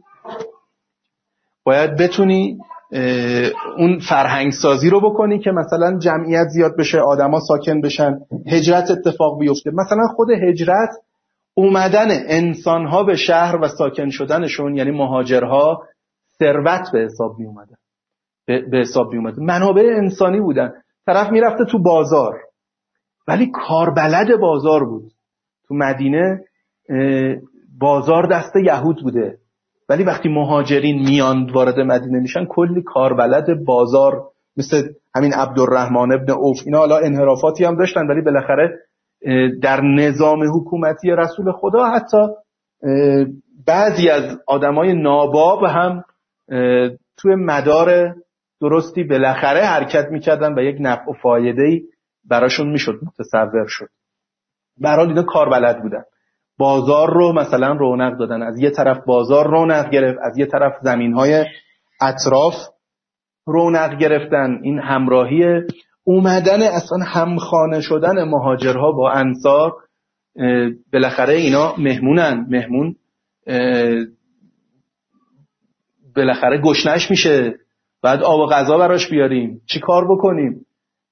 باید بتونی اون فرهنگ سازی رو بکنی که مثلا جمعیت زیاد بشه، آدما ساکن بشن، هجرت اتفاق بیفته. مثلا خود هجرت، اومدن انسان‌ها به شهر و ساکن شدنشون، یعنی مهاجرها، ثروت به حساب می اومدن، به, به حساب می اومدن، منابع انسانی بودن. طرف میرفته تو بازار ولی کاربلد بازار بود. تو مدینه بازار دست یهود بوده، ولی وقتی مهاجرین میان وارد مدینه میشن کلی کاربلد بازار مثل همین عبدالرحمن ابن عوف، اینا حالا انحرافاتی هم داشتن ولی بالاخره در نظام حکومتی رسول خدا حتی بعضی از آدمای ناباب هم توی مدار درستی بالاخره حرکت میکردن و یک نفع و فایده‌ای براشون میشد متصور شد. به هر حال اینا کاربلد بودن، بازار رو مثلا رونق دادن، از یه طرف بازار رونق گرفت، از یه طرف زمین‌های اطراف رونق گرفتن. این همراهی اومدن اصلا همخانه شدن مهاجرها با انصار، بالاخره اینا مهمونن، مهمون بالاخره گشنش میشه، بعد آب و غذا براش بیاریم، چی کار بکنیم؟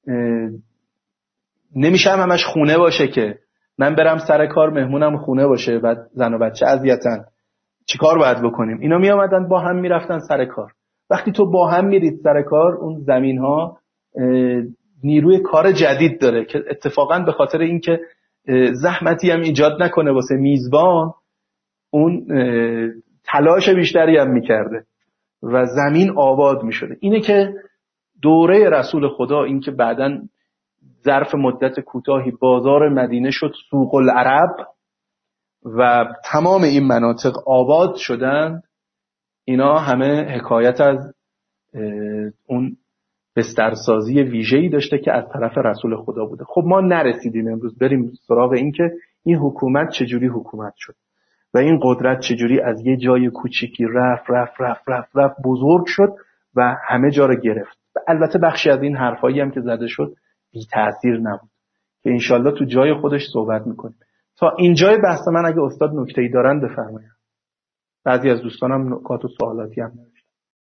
نمیشه همش خونه باشه که من برم سر کار مهمونم خونه باشه بعد زن و بچه اذیتن. چی کار باید بکنیم؟ اینا می آمدن با هم میرفتن سر کار. وقتی تو با هم میرید سر کار، اون زمین ها نیروی کار جدید داره که اتفاقا به خاطر اینکه زحمتی هم ایجاد نکنه واسه میزبان، اون تلاش بیشتری هم میکرده و زمین آباد میشده. اینه که دوره رسول خدا، این که بعداً ظرف مدت کوتاهی بازار مدینه شد سوق العرب و تمام این مناطق آباد شدند، اینا همه حکایت از اون بسترسازی ویژه‌ای داشته که از طرف رسول خدا بوده. خب ما نرسیدیم امروز بریم سراغ این که این حکومت چجوری حکومت شد و این قدرت چجوری از یه جای کوچیکی رفت رفت رفت رفت رفت بزرگ شد و همه جا رو گرفت. البته بخشی از این حرفایی هم که زده شد بی تأثیر نبود که انشالله تو جای خودش صحبت میکنیم. تا اینجای بحث من اگه استاد نکته‌ای دارن بفرمایید. بعضی از دوستانم نکات و سوالاتی هم نوشتن.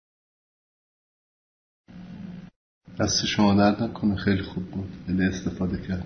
دست شما درد نکنه، خیلی خوب بود، خیلی استفاده کرد.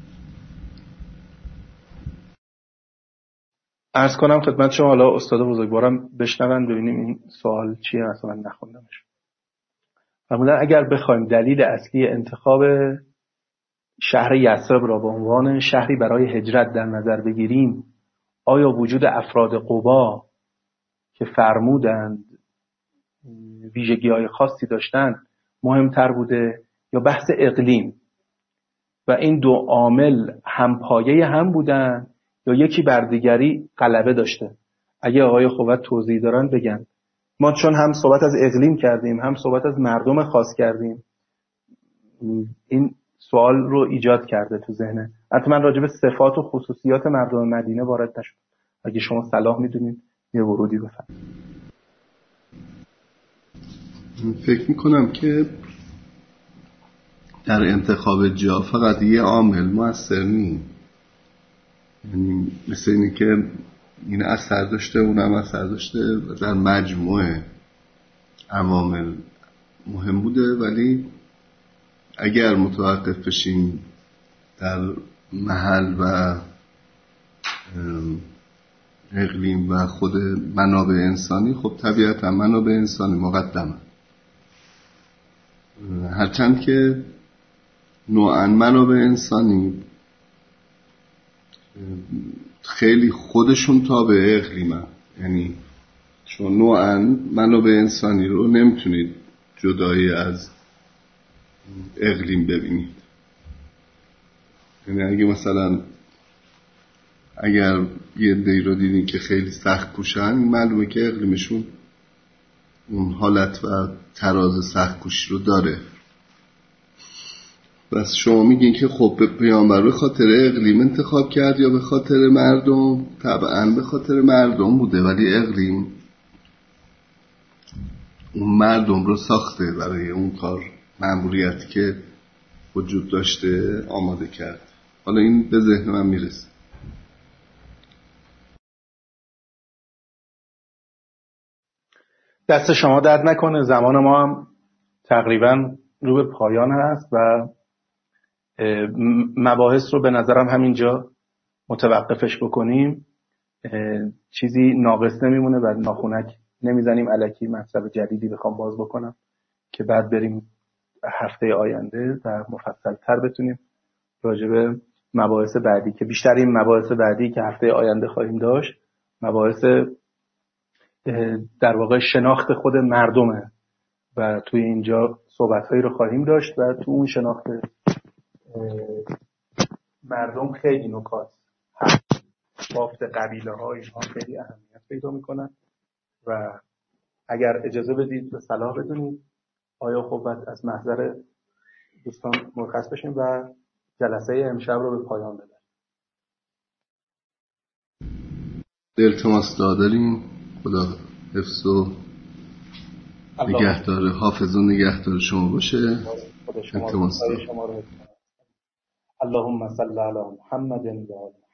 عرض کنم خدمت شما، حالا استاد بزرگوارم بشنون ببینیم این سوال چیه، اصلا من نخوندمش. معمولا اگر بخوایم دلیل اصلی انتخاب شهر یثرب را به عنوان شهری برای هجرت در نظر بگیریم، آیا وجود افراد قبا که فرمودند ویژگی‌های خاصی داشتند مهمتر بوده یا بحث اقلیم و این دو عامل همپایه هم بودن یا یکی بر دیگری غلبه داشته؟ اگه آقای خوبت توضیح دارن بگن. ما چون هم صحبت از اقلیم کردیم هم صحبت از مردم خاص کردیم، این سوال رو ایجاد کرده تو ذهنه. حتما راجع به صفات و خصوصیات مردم مدینه وارد نشد. اگه شما صلاح میدونید یه ورودی بفرمایید. فکر میکنم که در انتخاب جا فقط یه عامل مؤثر نیست، یعنی مثل اینه که این اثر داشته اونم اثر داشته و در مجموعه عوامل مهم بوده، ولی اگر متوقف بشیم در محل و اقلیم و خود منابع انسانی، خب طبیعتا منابع انسانی مقدمه، هرچند که نوعاً منابع انسانی خیلی خودشون تابع اقلیمه، یعنی چون نوعاً منابع انسانی رو نمیتونید جدایی از اقلیم ببینید. یعنی اگه مثلا اگر یه دی رو دیدین که خیلی سخت کوشن، معلومه که اقلیمشون اون حالت و تراز سخت کوشی رو داره. بس شما میگین که خب پیامبر به خاطر اقلیم انتخاب کرد یا به خاطر مردم؟ طبعا به خاطر مردم بوده، ولی اقلیم اون مردم رو ساخته برای اون کار، مأموریتی که وجود داشته آماده کرد. حالا این به ذهن من میرسه. دست شما درد نکنه. زمان ما هم تقریبا رو به پایان هست و مباحث رو به نظرم همینجا متوقفش بکنیم. چیزی ناقص نمیمونه و ناخونک نمیزنیم الکی مطلب جدیدی بخوام باز بکنم که بعد بریم هفته آینده و مفصل تر بتونیم راجع به مباحث بعدی که بیشتر این مباحث بعدی که هفته آینده خواهیم داشت مباحث در واقع شناخت خود مردمه و توی اینجا صحبت‌هایی رو خواهیم داشت و تو اون شناخت مردم خیلی نکات بافت قبیله ها اینها خیلی اهمیت پیدا میکنن و اگر اجازه بدید به صلاح بدونید آیا خوبت از محضر دوستان مرخص بشیم و جلسه امشب رو به پایان ببریم. التماس داریم خدا حفظ و نگهدار، حافظ و نگهدار شما باشه. التماس داریم. اللهم صل علی محمد و